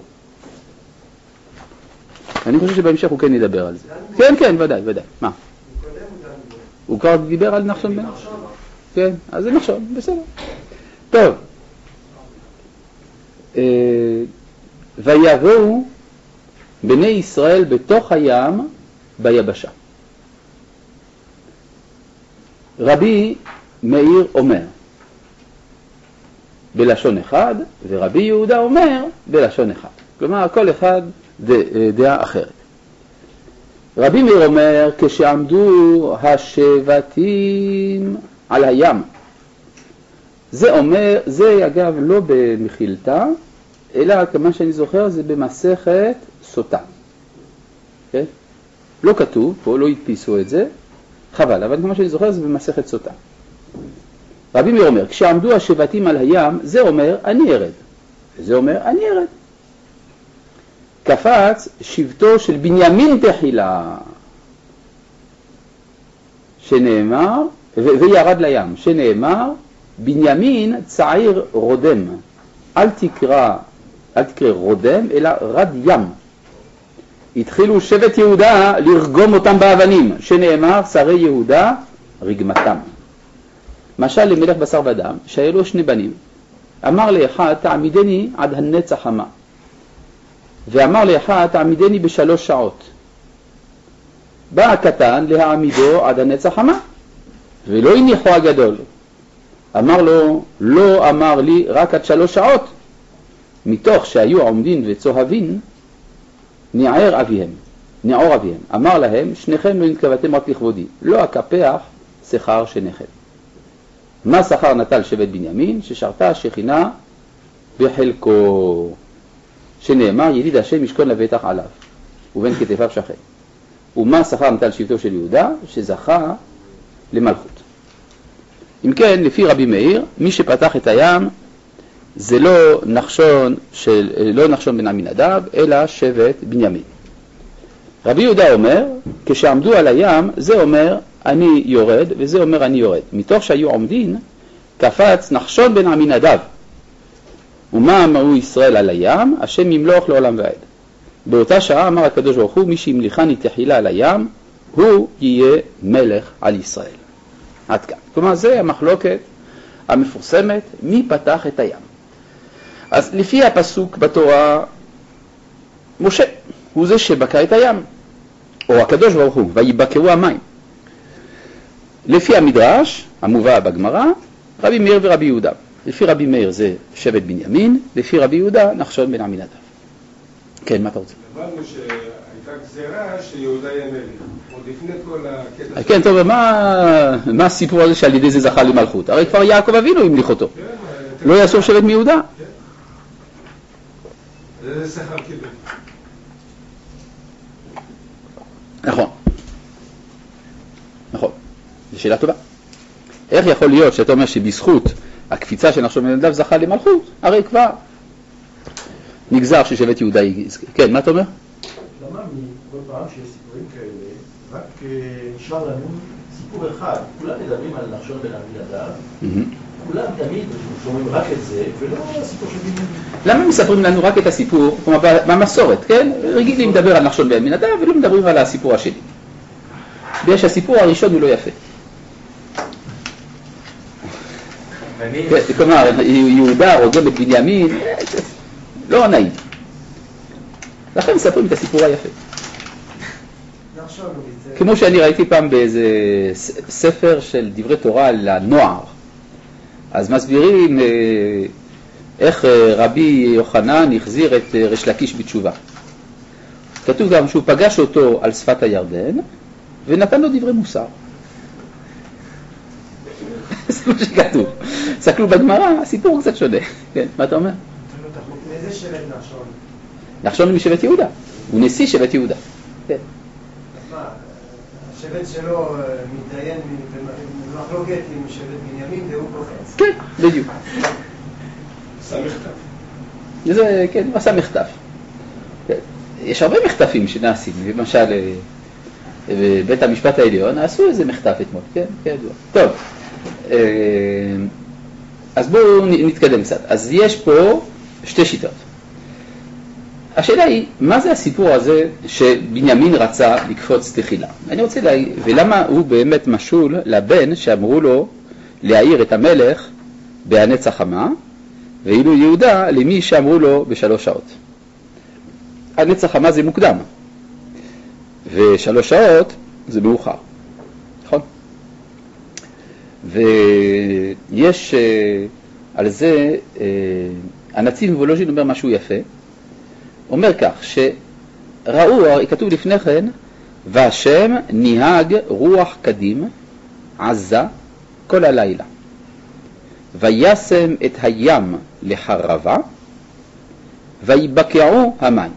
Speaker 1: אני חושב שבהמשך הוא כן ידבר על זה. כן, כן, ודאי, ודאי. מה? הוא כבר דיבר על נחשון בן? כן, אז זה נחשון, בסדר. טוב. ויבואו בני ישראל בתוך הים ביבשה. רבי מאיר אומר בלשון אחד, ורבי יהודה אומר בלשון אחד. כלומר, כל אחד דעה אחרת. רבי מאיר אומר, כשעמדו השבטים על הים. זה אומר, זה אגב לא במחילתא, אלא כמה שאני זוכר זה במסכת סוטה. כן? לא כתוב, פה לא הדפיסו את זה, חבל, אבל כמה שאני זוכר זה במסכת סוטה. רבי מאיר אומר, כשעמדו השבטים על הים, זה אומר, אני ארד. וזה אומר, אני ארד. קפץ שבטו של בנימין תחילה, שנאמר, ו- וירד לים, שנאמר, בנימין צעיר רודם, אל תקרא, אל תקרא רודם, אלא רד ים. התחילו שבט יהודה לרגום אותם באבנים, שנאמר, שרי יהודה רגמתם. משל למלך בשר ודם, שהיו לו שני בנים, אמר לאחד, תעמידני עד הנצח המה. ואמר לאחד, תעמידני בשלוש שעות. בא הקטן להעמידו עד הנצח המה, ולא הניחו הגדול. אמר לו, לא אמר לי רק עד שלוש שעות. מתוך שהיו עומדים וצוהבים, נער אביהם, נעור אביהם. אמר להם, שניכם לא נתקבתם רק לכבודי, לא אקפח שכר שניכם. מה שכר נטל שבט בנימין? ששרתה השכינה בחלקו. שנאמר, ידיד השם ישכון לבטח עליו, ובין כתפיו שכן. ומה שכר נטל שבטו של יהודה? שזכה למלכות. אם כן, לפי רבי מאיר, מי שפתח את הים, זה לא נחשון, של, לא נחשון בן עמינדב, אלא שבט בנימין. רבי יהודה אומר, כשעמדו על הים, זה אומר אני יורד, וזה אומר אני יורד. מתוך שהיו עומדים, קפץ נחשון בן עמינדב. ומה אמרו ישראל על הים? השם ימלוך לעולם ועד. באותה שעה אמר הקדוש ברוך הוא, מי שימליכני תחילה על הים, הוא יהיה מלך על ישראל. עד כאן. כלומר, זה המחלוקת המפורסמת, מי פתח את הים. אז לפי הפסוק בתורה, משה הוא זה שבקע את הים, או הקדוש ברוך הוא, ויבקעו המים. לפי המדרש, המובא בגמרא, רבי מאיר ורבי יהודה. לפי רבי מאיר זה שבט בנימין, לפי רבי יהודה נחשון בן עמינדב. כן, מה אתה רוצה?
Speaker 6: אמרנו שהייתה גזירה שיהודה יהיה מלך, עוד לפני כל הקטע.
Speaker 1: כן, טוב, מה, מה הסיפור הזה שעל ידי זה זכה למלכות? הרי כבר יעקב אבינו המליך אותו. לא יעשו שבט מיהודה.
Speaker 6: זה שכר קיבל.
Speaker 1: נכון. נכון. זו שאלה טובה. איך יכול להיות שאתה אומר שבזכות הקפיצה של נחשון בן עמינדב זכה למלכות? הרי כבר נגזר ששבט יהודה יזכה. כן, מה אתה אומר?
Speaker 7: למה מכל פעם שיש סיפורים כאלה, רק נשאר לנו סיפור אחד, כולם מדברים על נחשון בן עמינדב, כולם תמיד שומעים רק את זה, ולא הסיפור של בנימין.
Speaker 1: למה מספרים לנו רק את הסיפור, כלומר במסורת, כן? רגילים לדבר על נחשון בן עמינדב ולא מדברים על הסיפור השני. בגלל שהסיפור הראשון הוא לא יפה. כלומר, יהודה רוגם את בנימין, לא נעים. לכן מספרים את הסיפור היפה. כמו שאני ראיתי פעם באיזה ספר של דברי תורה לנוער, אז מסבירים איך רבי יוחנן החזיר את ריש לקיש בתשובה. כתוב גם שהוא פגש אותו על שפת הירדן ונתן לו דברי מוסר. זה מה שכתוב. סתכלו בגמרא, הסיפור קצת שונה. כן, מה אתה אומר?
Speaker 5: מאיזה שבט נחשון?
Speaker 1: נחשון הוא משבט יהודה. הוא נשיא שבט יהודה. כן.
Speaker 5: אז מה, השבט שלו מתדיין במחלוקת עם שבט בנימין והוא קופץ.
Speaker 1: כן, בדיוק.
Speaker 6: עשה מכתב.
Speaker 1: זה, כן, הוא עשה מכתב. יש הרבה מכתבים שנעשים, למשל בבית המשפט העליון עשו איזה מכתב אתמול, כן, כידוע. טוב, אז בואו נתקדם קצת. אז יש פה שתי שיטות. השאלה היא, מה זה הסיפור הזה שבנימין רצה לקפוץ תחילה? אני רוצה להגיד, ולמה הוא באמת משול לבן שאמרו לו להעיר את המלך בהנץ החמה, ואילו יהודה למי שאמרו לו בשלוש שעות. הנץ החמה זה מוקדם, ושלוש שעות זה מאוחר, נכון? ויש על זה, הנציב מוולוז'ין אומר משהו יפה, אומר כך, שראו, כתוב לפני כן, והשם ניהג רוח קדים עזה כל הלילה, וישם את הים לחרבה, ויבקעו המים.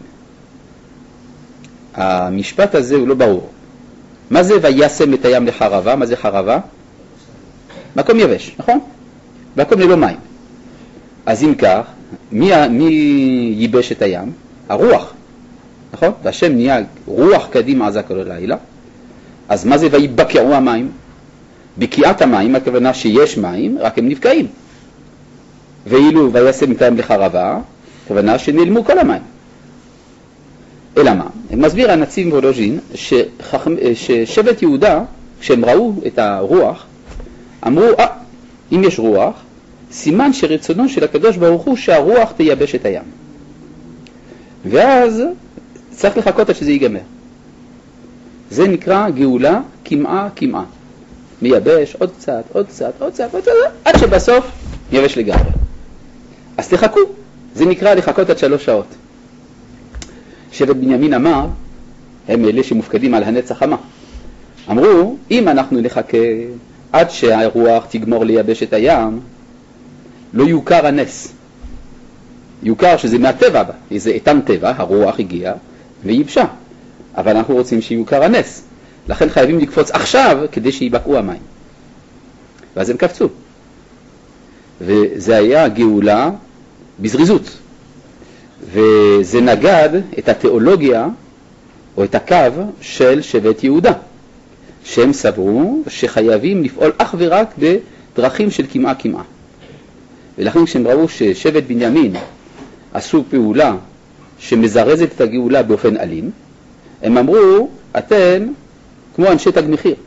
Speaker 1: המשפט הזה הוא לא ברור. מה זה וישם את הים לחרבה? מה זה חרבה? מקום יבש, נכון? מקום ללא מים. אז אם כך, מי, מי ייבש את הים? הרוח, נכון? והשם ניהג רוח קדים עזה כל הלילה. אז מה זה ויבקעו המים? בקיעת המים, הכוונה שיש מים, רק הם נבקעים. ואילו וישם את הים לחרבה, הכוונה שנעלמו כל המים. אלא מה? מסביר הנציב וולוז'ין שחכם, ששבט יהודה, כשהם ראו את הרוח, אמרו, אה, אם יש רוח, סימן שרצונו של הקדוש ברוך הוא שהרוח תייבש את הים. ואז צריך לחכות עד שזה ייגמר. זה נקרא גאולה כמעה כמעה. מייבש עוד קצת, עוד קצת, עוד קצת, עוד קצת, עד שבסוף יבש לגמרי. אז תחכו, זה נקרא לחכות עד שלוש שעות. שבט בנימין אמר, הם אלה שמופקדים על הנץ החמה. אמרו, אם אנחנו נחכה עד שהרוח תגמור לייבש את הים, לא יוכר הנס. יוכר שזה מהטבע, זה איתן טבע, הרוח הגיעה וייבשה. אבל אנחנו רוצים שיוכר הנס. לכן חייבים לקפוץ עכשיו כדי שיבקעו המים. ואז הם קפצו. וזה היה גאולה בזריזות. וזה נגד את התיאולוגיה או את הקו של שבט יהודה, שהם סברו שחייבים לפעול אך ורק בדרכים של כמעה כמעה. ולכן כשהם ראו ששבט בנימין עשו פעולה שמזרזת את הגאולה באופן אלים, הם אמרו, אתן כמו אנשי תג מחיר,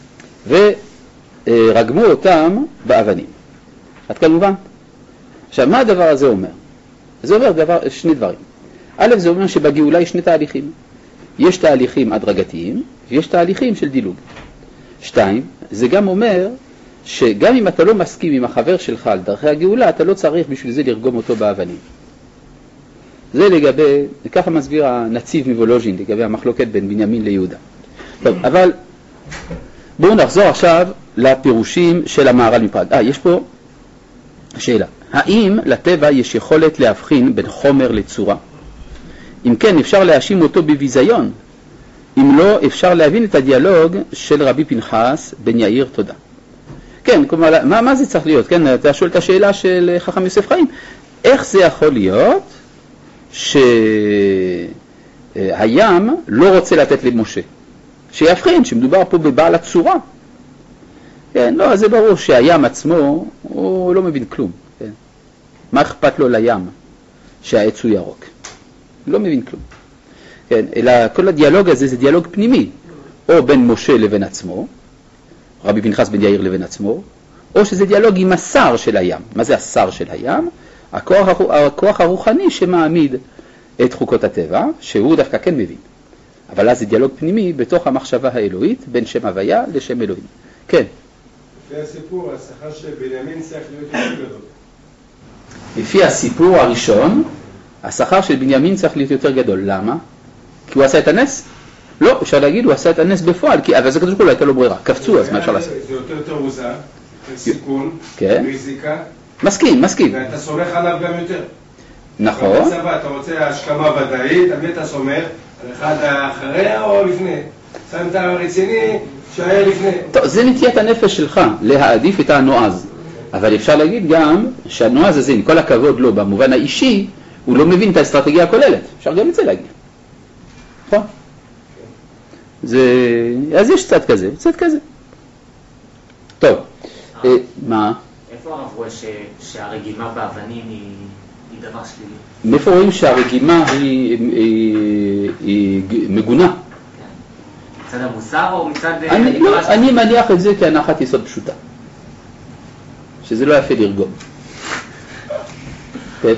Speaker 1: ורגמו אותם באבנים. עד כמובן. עכשיו, מה הדבר הזה אומר? זה אומר דבר, שני דברים. א', זה אומר שבגאולה יש שני תהליכים. יש תהליכים הדרגתיים, ויש תהליכים של דילוג. שתיים, זה גם אומר שגם אם אתה לא מסכים עם החבר שלך על דרכי הגאולה, אתה לא צריך בשביל זה לרגום אותו באבנים. זה לגבי, ככה מסביר הנציב מוולוז'ין, לגבי המחלוקת בין בנימין ליהודה. טוב, אבל בואו נחזור עכשיו לפירושים של המהר"ל מפראג. אה, יש פה שאלה. האם לטבע יש יכולת להבחין בין חומר לצורה? אם כן, אפשר להאשים אותו בביזיון. אם לא, אפשר להבין את הדיאלוג של רבי פנחס בן יאיר. תודה. כן, כלומר, מה, מה זה צריך להיות? כן, אתה שואל את השאלה של חכם יוסף חיים. איך זה יכול להיות שהים לא רוצה לתת למשה? שיבחין שמדובר פה בבעל הצורה. כן, לא, אז זה ברור שהים עצמו, הוא לא מבין כלום. כן. מה אכפת לו לים שהעץ הוא ירוק? הוא לא מבין כלום. כן, אלא כל הדיאלוג הזה זה דיאלוג פנימי, או בין משה לבין עצמו, רבי פנחס בן יאיר לבין עצמו, או שזה דיאלוג עם השר של הים. מה זה השר של הים? הכוח, הכוח הרוחני שמעמיד את חוקות הטבע, שהוא דווקא כן מבין. אבל אז זה דיאלוג פנימי בתוך המחשבה האלוהית, בין שם הוויה לשם אלוהים. כן.
Speaker 6: לפי הסיפור, השכר של בנימין צריך להיות יותר גדול.
Speaker 1: לפי הסיפור הראשון, השכר של בנימין צריך להיות יותר גדול. למה? כי הוא עשה את הנס? לא, אפשר להגיד, הוא עשה את הנס בפועל, כי, אבל זה כתוב כולה, הייתה לו ברירה. קפצו, אז מה אפשר לעשות?
Speaker 6: זה יותר יותר מוזר, סיכון,
Speaker 1: כן.
Speaker 6: ריזיקה.
Speaker 1: מסכים, מסכים.
Speaker 6: ואתה סומך עליו גם יותר.
Speaker 1: נכון.
Speaker 6: בצבא, אתה רוצה השכמה ודאית, תמיד אתה סומך על אחד אחריה או לפני. שמת רציני, שהיה לפני.
Speaker 1: טוב, זה נטיית הנפש שלך, להעדיף את הנועז. אבל אפשר להגיד גם שהנועז הזה, עם כל הכבוד לו במובן האישי, הוא לא מבין את האסטרטגיה הכוללת. אפשר גם את זה להגיד. נכון? זה... אז יש צד כזה, צד כזה. טוב, מה?
Speaker 3: איפה הרב רואה שהרגימה באבנים היא דבר שלילי?
Speaker 1: מאיפה רואים שהרגימה היא מגונה?
Speaker 3: מצד המוסר או מצד...
Speaker 1: אני מניח את זה כהנחת יסוד פשוטה. שזה לא יפה לרגום. טוב.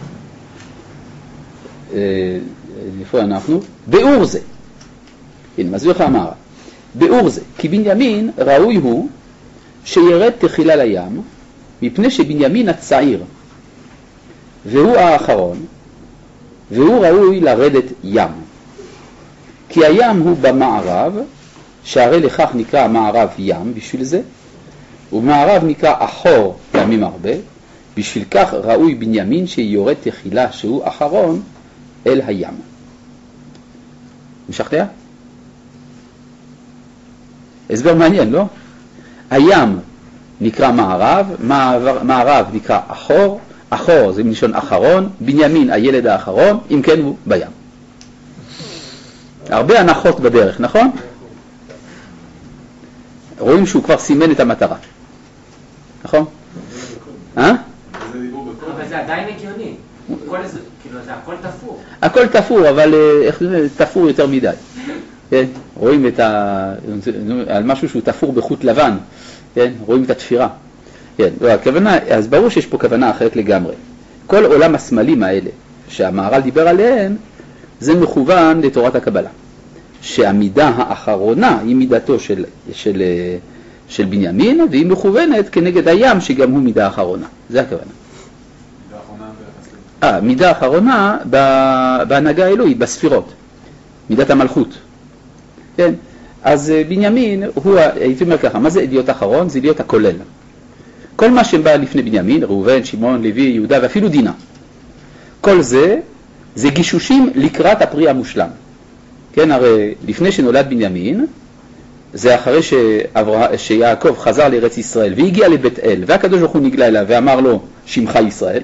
Speaker 1: איפה אנחנו? באור זה. הנה, מסביר לך אמרה. באור זה, כי בנימין ראוי הוא שירד תחילה לים, מפני שבנימין הצעיר, והוא האחרון, והוא ראוי לרדת ים. כי הים הוא במערב, שהרי לכך נקרא המערב ים בשביל זה, ובמערב נקרא אחור ימים הרבה, בשביל כך ראוי בנימין שיורד תחילה שהוא אחרון אל הים. משכנע? הסבר מעניין, לא? הים נקרא מערב, מערב, מערב נקרא אחור, אחור זה מלשון אחרון, בנימין הילד האחרון, אם כן הוא בים. הרבה הנחות בדרך, נכון? רואים שהוא כבר סימן את המטרה. נכון? אה?
Speaker 3: אבל זה עדיין הגיוני. כאילו זה הכל תפור.
Speaker 1: הכל תפור, אבל תפור יותר מדי. רואים את ה... על משהו שהוא תפור בחוט לבן, רואים את התפירה. הכוונה, אז ברור שיש פה כוונה אחרת לגמרי. כל עולם הסמלים האלה שהמהר"ל דיבר עליהן, זה מכוון לתורת הקבלה. שהמידה האחרונה היא מידתו של, של, של בנימין, והיא מכוונת כנגד הים שגם הוא מידה אחרונה. זה הכוונה.
Speaker 4: מידה אחרונה ביחס
Speaker 1: אה, מידה אחרונה בהנהגה האלוהית, בספירות. מידת המלכות. כן? אז בנימין הוא, הייתי אומר ככה, מה זה להיות אחרון? זה להיות הכולל. כל מה שבא לפני בנימין, ראובן, שמעון, לוי, יהודה ואפילו דינה. כל זה, זה גישושים לקראת הפרי המושלם. כן, הרי לפני שנולד בנימין, זה אחרי שעבר, שיעקב חזר לארץ ישראל והגיע לבית אל, והקדוש ברוך הוא נגלה אליו ואמר לו, שמך ישראל.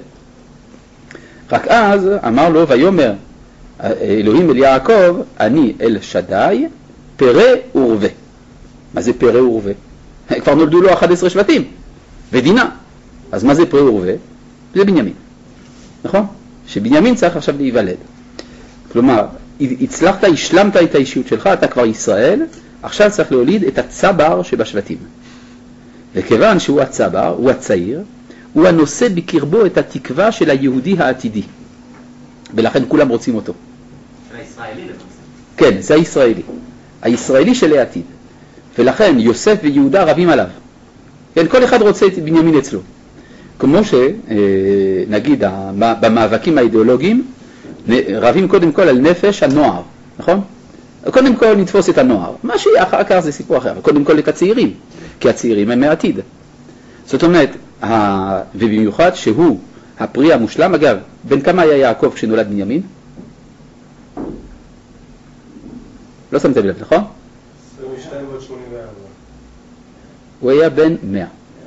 Speaker 1: רק אז אמר לו, ויאמר אלוהים אל יעקב, אני אל שדי, פרא ורבה. מה זה פרא ורבה? כבר נולדו לו אחד עשר שבטים, ודינה. אז מה זה פרא ורבה? זה בנימין. נכון? שבנימין צריך עכשיו להיוולד. כלומר, הצלחת, השלמת את האישיות שלך, אתה כבר ישראל, עכשיו צריך להוליד את הצבר שבשבטים. וכיוון שהוא הצבר, הוא הצעיר, הוא הנושא בקרבו את התקווה של היהודי העתידי. ולכן כולם רוצים אותו.
Speaker 3: זה הישראלי למעשה.
Speaker 1: כן, זה הישראלי. הישראלי של העתיד. ולכן יוסף ויהודה רבים עליו. כן, כל אחד רוצה את בנימין אצלו. כמו שנגיד במאבקים האידיאולוגיים, רבים קודם כל על נפש הנוער, נכון? קודם כל נתפוס את הנוער. מה שיהיה אחר כך זה סיפור אחר, אבל קודם כל את הצעירים, כי הצעירים הם מהעתיד. זאת אומרת, ובמיוחד שהוא הפרי המושלם. אגב, בן כמה היה יעקב כשנולד בנימין? לא שמתם לב, נכון?
Speaker 6: עשרים ושתיים ועוד שמונים וארבע.
Speaker 1: הוא היה בן מאה.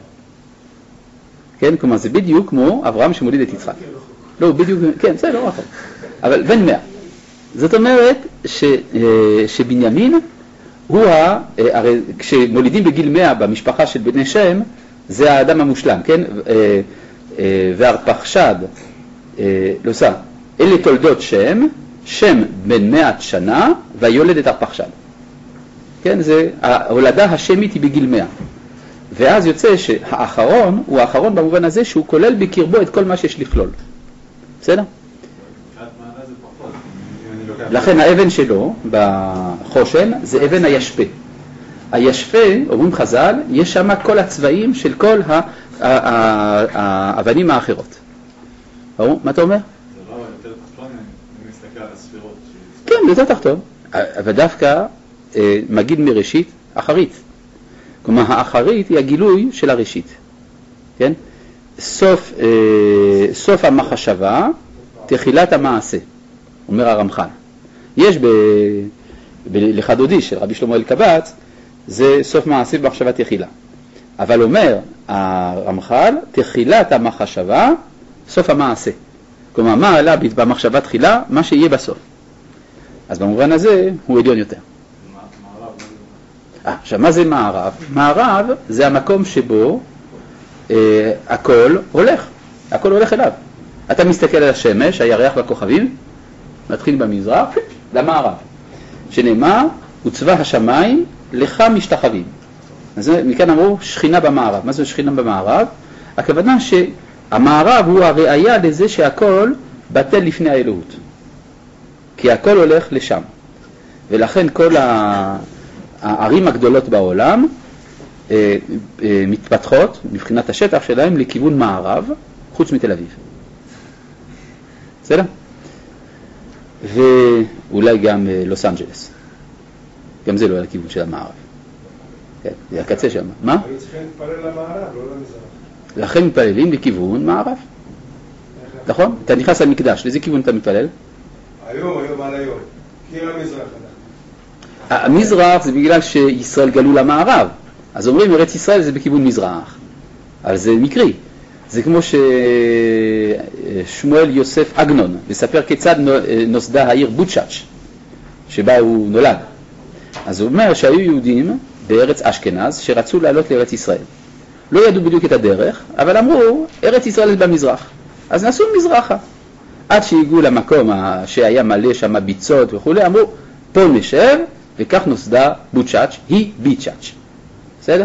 Speaker 1: כן, כלומר זה בדיוק כמו אברהם שמוליד את יצחק. לא, בדיוק, כן, זה לא רחוק. אבל בן מאה. זאת אומרת ש, שבנימין הוא, ה, הרי כשמולידים בגיל מאה במשפחה של בני שם, זה האדם המושלם, כן? והרפחשד, לא סע, אלה תולדות שם, שם בן מאת שנה, והיולד את הרפחשד. כן, זה, ההולדה השמית היא בגיל מאה. ואז יוצא שהאחרון הוא האחרון במובן הזה שהוא כולל בקרבו את כל מה שיש לכלול. בסדר? לכן האבן שלו בחושן זה אבן הישפה. הישפה, אומרים חז"ל, יש שם כל הצבעים של כל האבנים האחרות. מה אתה אומר?
Speaker 4: זה לא יותר תחתון, אני מסתכל על הספירות.
Speaker 1: כן, יותר תחתון. אבל דווקא מגיד מראשית אחרית. כלומר, האחרית היא הגילוי של הראשית. כן? סוף, סוף המחשבה, תחילת המעשה, אומר הרמח"ל. יש ב... בלכה דודי של רבי שלמה אלקבץ, זה סוף מעשה במחשבה תחילה. אבל אומר הרמח"ל, תחילת המחשבה, סוף המעשה. כלומר, מה עלה במחשבה תחילה? מה שיהיה בסוף. אז במובן הזה הוא עליון יותר. אה, עכשיו, מה זה מערב? מערב זה המקום שבו אה, הכל הולך. הכל הולך אליו. אתה מסתכל על השמש, הירח והכוכבים, מתחיל במזרח, למערב. שנאמר, וצבא השמיים לך משתחווים. אז מכאן אמרו שכינה במערב. מה זה שכינה במערב? הכוונה שהמערב הוא הראייה לזה שהכל בטל לפני האלוהות. כי הכל הולך לשם. ולכן כל הערים הגדולות בעולם אה, אה, מתפתחות מבחינת השטח שלהם לכיוון מערב, חוץ מתל אביב. בסדר? ואולי גם אה, לוס אנג'לס. גם זה לא היה לכיוון של המערב. כן, זה הקצה שם. מה?
Speaker 6: היו צריכים להתפלל למערב, לא למזרח.
Speaker 1: לכן מתפללים לכיוון מערב. נכון? אתה נכנס למקדש, לאיזה כיוון אתה מתפלל?
Speaker 6: היום, היום על היום. קיר המזרח.
Speaker 1: המזרח זה בגלל שישראל גלו למערב. אז אומרים ארץ ישראל זה בכיוון מזרח. אבל זה מקרי. זה כמו ששמואל יוסף אגנון מספר כיצד נוסדה העיר בוצ'אץ' שבה הוא נולד. אז הוא אומר שהיו יהודים בארץ אשכנז שרצו לעלות לארץ ישראל. לא ידעו בדיוק את הדרך, אבל אמרו, ארץ ישראל זה במזרח. אז נסעו מזרחה. עד שהגיעו למקום שהיה מלא שם ביצות וכו', אמרו, פה נשב, וכך נוסדה בוצ'אץ', היא ביצ'אץ'. בסדר?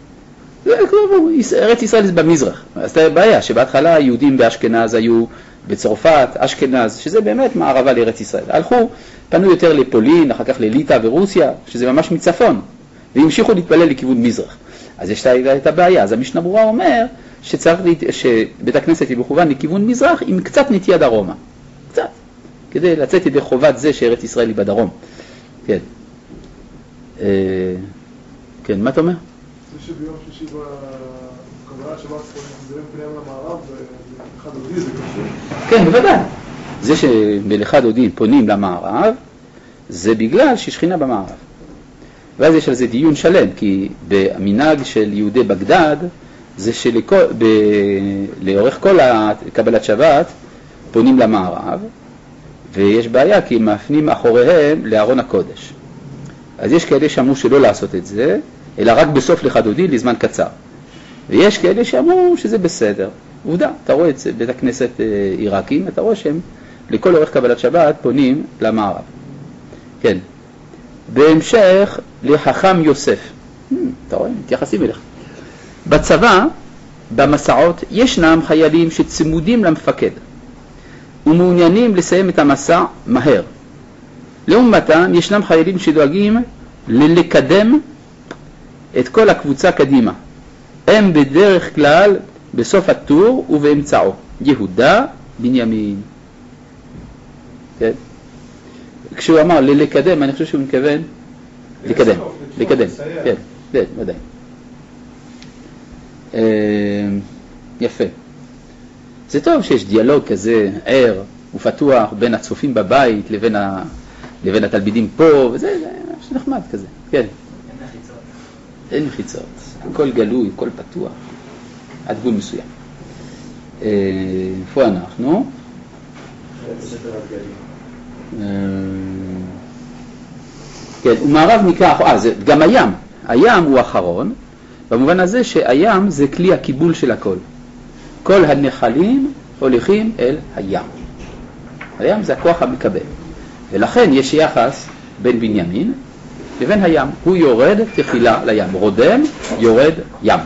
Speaker 1: ארץ ישראל זה במזרח. אז אתה בעיה שבהתחלה היהודים באשכנז היו בצרפת, אשכנז, שזה באמת מערבה לארץ ישראל. הלכו, פנו יותר לפולין, אחר כך לליטא ורוסיה, שזה ממש מצפון, והמשיכו להתפלל לכיוון מזרח. אז יש את הבעיה. אז המשנה ברורה אומר שצריך, שבית הכנסת היא מכוון לכיוון מזרח עם קצת נטייה דרומה. קצת. כדי לצאת ידי חובת זה שארץ ישראל היא בדרום. כן. כן, מה אתה אומר?
Speaker 8: זה שביום שישי בקבלה שבת מחזירים פניהם למערב ולכה דודי זה קשור?
Speaker 1: כן, בוודאי. זה שבלכה דודי פונים למערב זה בגלל ששכינה במערב. ואז יש על זה דיון שלם, כי במנהג של יהודי בגדד זה שלאורך כל קבלת שבת פונים למערב, ויש בעיה כי הם מפנים אחוריהם לארון הקודש. אז יש כאלה שאמרו שלא לעשות את זה, אלא רק בסוף לכה דודי לזמן קצר. ויש כאלה שאמרו שזה בסדר. עובדה, אתה רואה את זה בית הכנסת עיראקים, אתה רואה שהם לכל אורך קבלת שבת פונים למערב. כן. בהמשך לחכם יוסף. אתה רואה? מתייחסים אליך. בצבא, במסעות, ישנם חיילים שצמודים למפקד ומעוניינים לסיים את המסע מהר. לעומתם, ישנם חיילים שדואגים ללקדם את כל הקבוצה קדימה. הם בדרך כלל בסוף הטור ובאמצעו. יהודה, בנימין. כן? כשהוא אמר ללקדם, אני חושב שהוא מתכוון לקדם, לקדם, כן, כן, ודאי. יפה. זה טוב שיש דיאלוג כזה ער ופתוח בין הצופים בבית לבין, ה... לבין התלמידים פה, וזה נחמד כזה, כן. אין מחיצות. אין מחיצות, הכל גלוי, הכל פתוח, עד גבול מסוים. איפה אנחנו? כן, ומערב נקרא, אה, זה גם הים. הים הוא האחרון, במובן הזה שהים זה כלי הקיבול של הכל. כל הנחלים הולכים אל הים. הים זה הכוח המקבל. ולכן יש יחס בין בנימין לבין הים. הוא יורד תחילה לים. רודם יורד ים.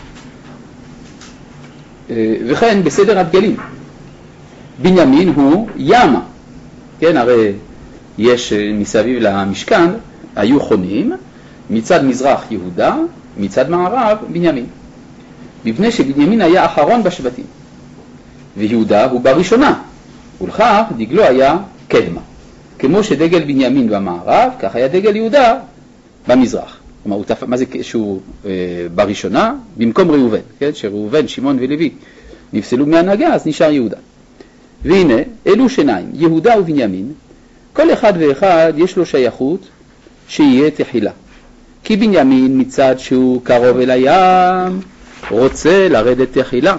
Speaker 1: וכן בסדר הדגלים. בנימין הוא ים. כן, הרי יש מסביב למשכן, היו חונים, מצד מזרח יהודה, מצד מערב בנימין. מפני שבנימין היה אחרון בשבטים. ויהודה הוא בראשונה. ולכך דגלו היה קדמה. כמו שדגל בנימין במערב, כך היה דגל יהודה במזרח. כלומר, תפ... מה זה שהוא אה, בראשונה? במקום ראובן, כן? שראובן, שמעון ולוי נפסלו מהנהגה, אז נשאר יהודה. והנה, אלו שניים, יהודה ובנימין, כל אחד ואחד יש לו שייכות שיהיה תחילה. כי בנימין מצד שהוא קרוב אל הים, רוצה לרדת תחילה.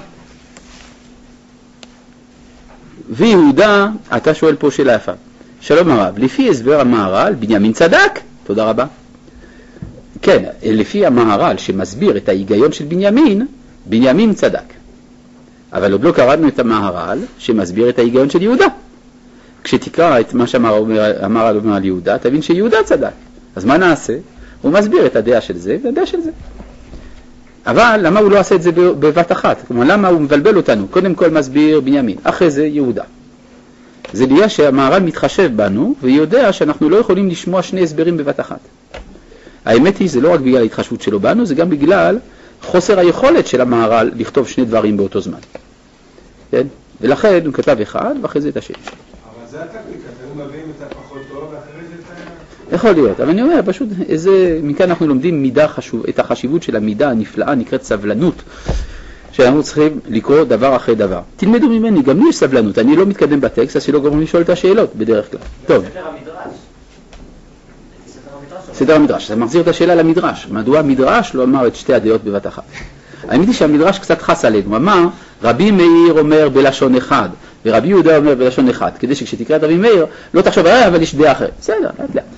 Speaker 1: ויהודה, אתה שואל פה שאלה יפה. שלום הרב, לפי הסבר המהר"ל, בנימין צדק? תודה רבה. כן, לפי המהר"ל שמסביר את ההיגיון של בנימין, בנימין צדק. אבל עוד לא קראנו את המהר"ל שמסביר את ההיגיון של יהודה. כשתקרא את מה שהמהר"ל אומר על יהודה, תבין שיהודה צדק. אז מה נעשה? הוא מסביר את הדעה של זה והדעה של זה. אבל למה הוא לא עושה את זה בבת אחת? כלומר, למה הוא מבלבל אותנו? קודם כל מסביר בנימין, אחרי זה יהודה. זה בגלל שהמהר"ל מתחשב בנו ויודע שאנחנו לא יכולים לשמוע שני הסברים בבת אחת. האמת היא, זה לא רק בגלל ההתחשבות שלו בנו, זה גם בגלל חוסר היכולת של המהר"ל לכתוב שני דברים באותו זמן. כן? ולכן הוא כתב אחד ואחרי זה את השני.
Speaker 6: אבל זה הטקטיקה, אתם מביאים את הפחות טוב ואחרי זה את ה...
Speaker 1: יכול להיות, אבל אני אומר, פשוט איזה, מכאן אנחנו לומדים מידה חשוב, את החשיבות של המידה הנפלאה נקראת סבלנות, שאנחנו צריכים לקרוא דבר אחרי דבר. תלמדו ממני, גם לי יש סבלנות, אני לא מתקדם בטקסט, אז שלא גורם לשאול את השאלות בדרך כלל. טוב.
Speaker 3: סדר המדרש.
Speaker 1: סדר המדרש, אתה מחזיר את השאלה למדרש. מדוע המדרש לא אמר את שתי הדעות בבת אחת? האמת היא שהמדרש קצת חס עלינו, הוא אמר, רבי מאיר אומר בלשון אחד, ורבי יהודה אומר בלשון אחד, כדי שכשתקרא את רבי מאיר, לא תחשוב, אה, אבל יש דעה אחרת. בסדר, לאט לאט.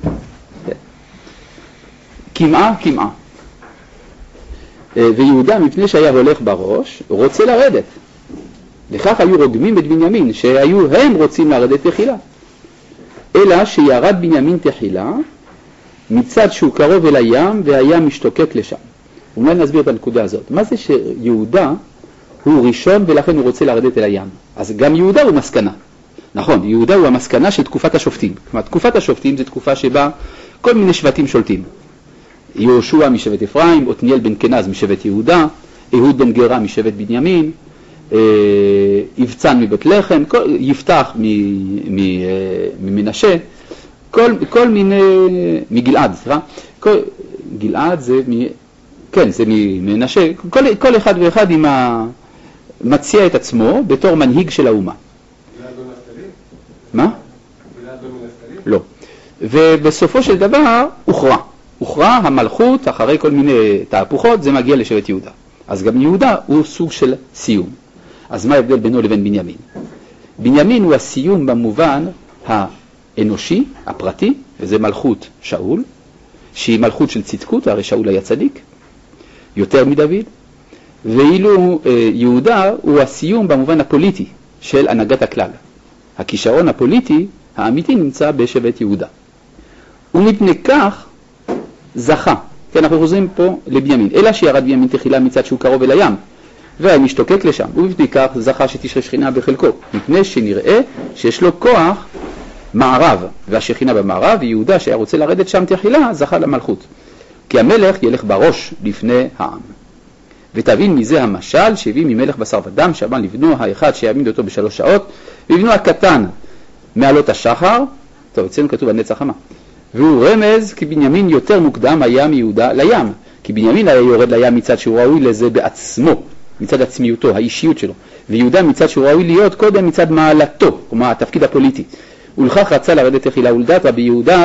Speaker 1: כמעה, כמעה. ויהודה, מפני שהיה הולך בראש, רוצה לרדת. לכך היו רוגמים את בנימין, שהיו הם רוצים לרדת תחילה. אלא שירד בנימין תחילה, מצד שהוא קרוב אל הים, והים משתוקק לשם. אולי נסביר את הנקודה הזאת. מה זה שיהודה הוא ראשון ולכן הוא רוצה לרדת אל הים? אז גם יהודה הוא מסקנה. נכון, יהודה הוא המסקנה של תקופת השופטים. כלומר, תקופת השופטים זה תקופה שבה כל מיני שבטים שולטים. יהושע משבט אפרים, עתניאל בן כנז משבט יהודה, אהוד בן גרה משבט בנימין, יבצן מבית לחם, יפתח ממנשה, כל, כל מיני, מגלעד, סליחה, כל, גלעד זה, מ, כן, זה ממנשה, כל, כל אחד ואחד עם ה, מציע את עצמו בתור מנהיג של האומה.
Speaker 6: גלעד לא נפתלי?
Speaker 1: מה?
Speaker 6: גלעד לא מנפתלי?
Speaker 1: לא. ובסופו של דבר הוכרע. הוכרע המלכות, אחרי כל מיני תהפוכות, זה מגיע לשבט יהודה. אז גם יהודה הוא סוג של סיום. אז מה ההבדל בינו לבין בנימין? בנימין הוא הסיום במובן האנושי, הפרטי, וזה מלכות שאול, שהיא מלכות של צדקות, הרי שאול היה צדיק, יותר מדוד, ואילו יהודה הוא הסיום במובן הפוליטי של הנהגת הכלל. הכישרון הפוליטי האמיתי נמצא בשבט יהודה. ומפני כך זכה, כי אנחנו חוזרים פה לבנימין, אלא שירד בנימין תחילה מצד שהוא קרוב אל הים, והיה משתוקק לשם, ובפני כך זכה שתשרה שכינה בחלקו, מפני שנראה שיש לו כוח מערב, והשכינה במערב, ויהודה שהיה רוצה לרדת שם תחילה, זכה למלכות. כי המלך ילך בראש לפני העם. ותבין מזה המשל שהביא ממלך בשר ודם, שאמר לבנו האחד שיעמיד אותו בשלוש שעות, ובנו הקטן מעלות השחר, טוב, אצלנו כתוב הנצח המה, והוא רמז כי בנימין יותר מוקדם היה מיהודה לים, כי בנימין היה יורד לים מצד שהוא ראוי לזה בעצמו, מצד עצמיותו, האישיות שלו, ויהודה מצד שהוא ראוי להיות קודם מצד מעלתו, כלומר התפקיד הפוליטי. ולכך רצה לרדת תחילה, ולדעת רבי יהודה,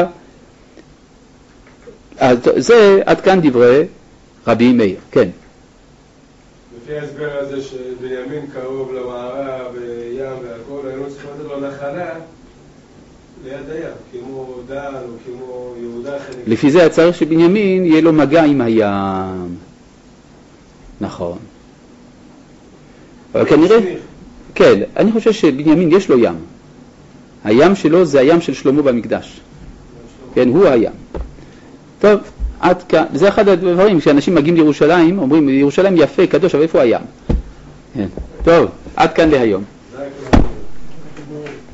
Speaker 1: אז זה עד כאן דברי רבי מאיר, כן.
Speaker 6: לפי ההסבר הזה שבנימין קרוב למערב, ים והכל, היינו צריכים לתת לו נחלה, ליד הים, כמו דן או כמו יהודה.
Speaker 1: לפי זה היה צריך שבנימין יהיה לו מגע עם הים. נכון. אבל כנראה, כן, אני חושב שבנימין יש לו ים. הים שלו זה הים של שלמה במקדש. כן, הוא הים. טוב, עד כאן, זה אחד הדברים, כשאנשים מגיעים לירושלים, אומרים, ירושלים יפה, קדוש, אבל איפה הים? כן. טוב, עד כאן להיום.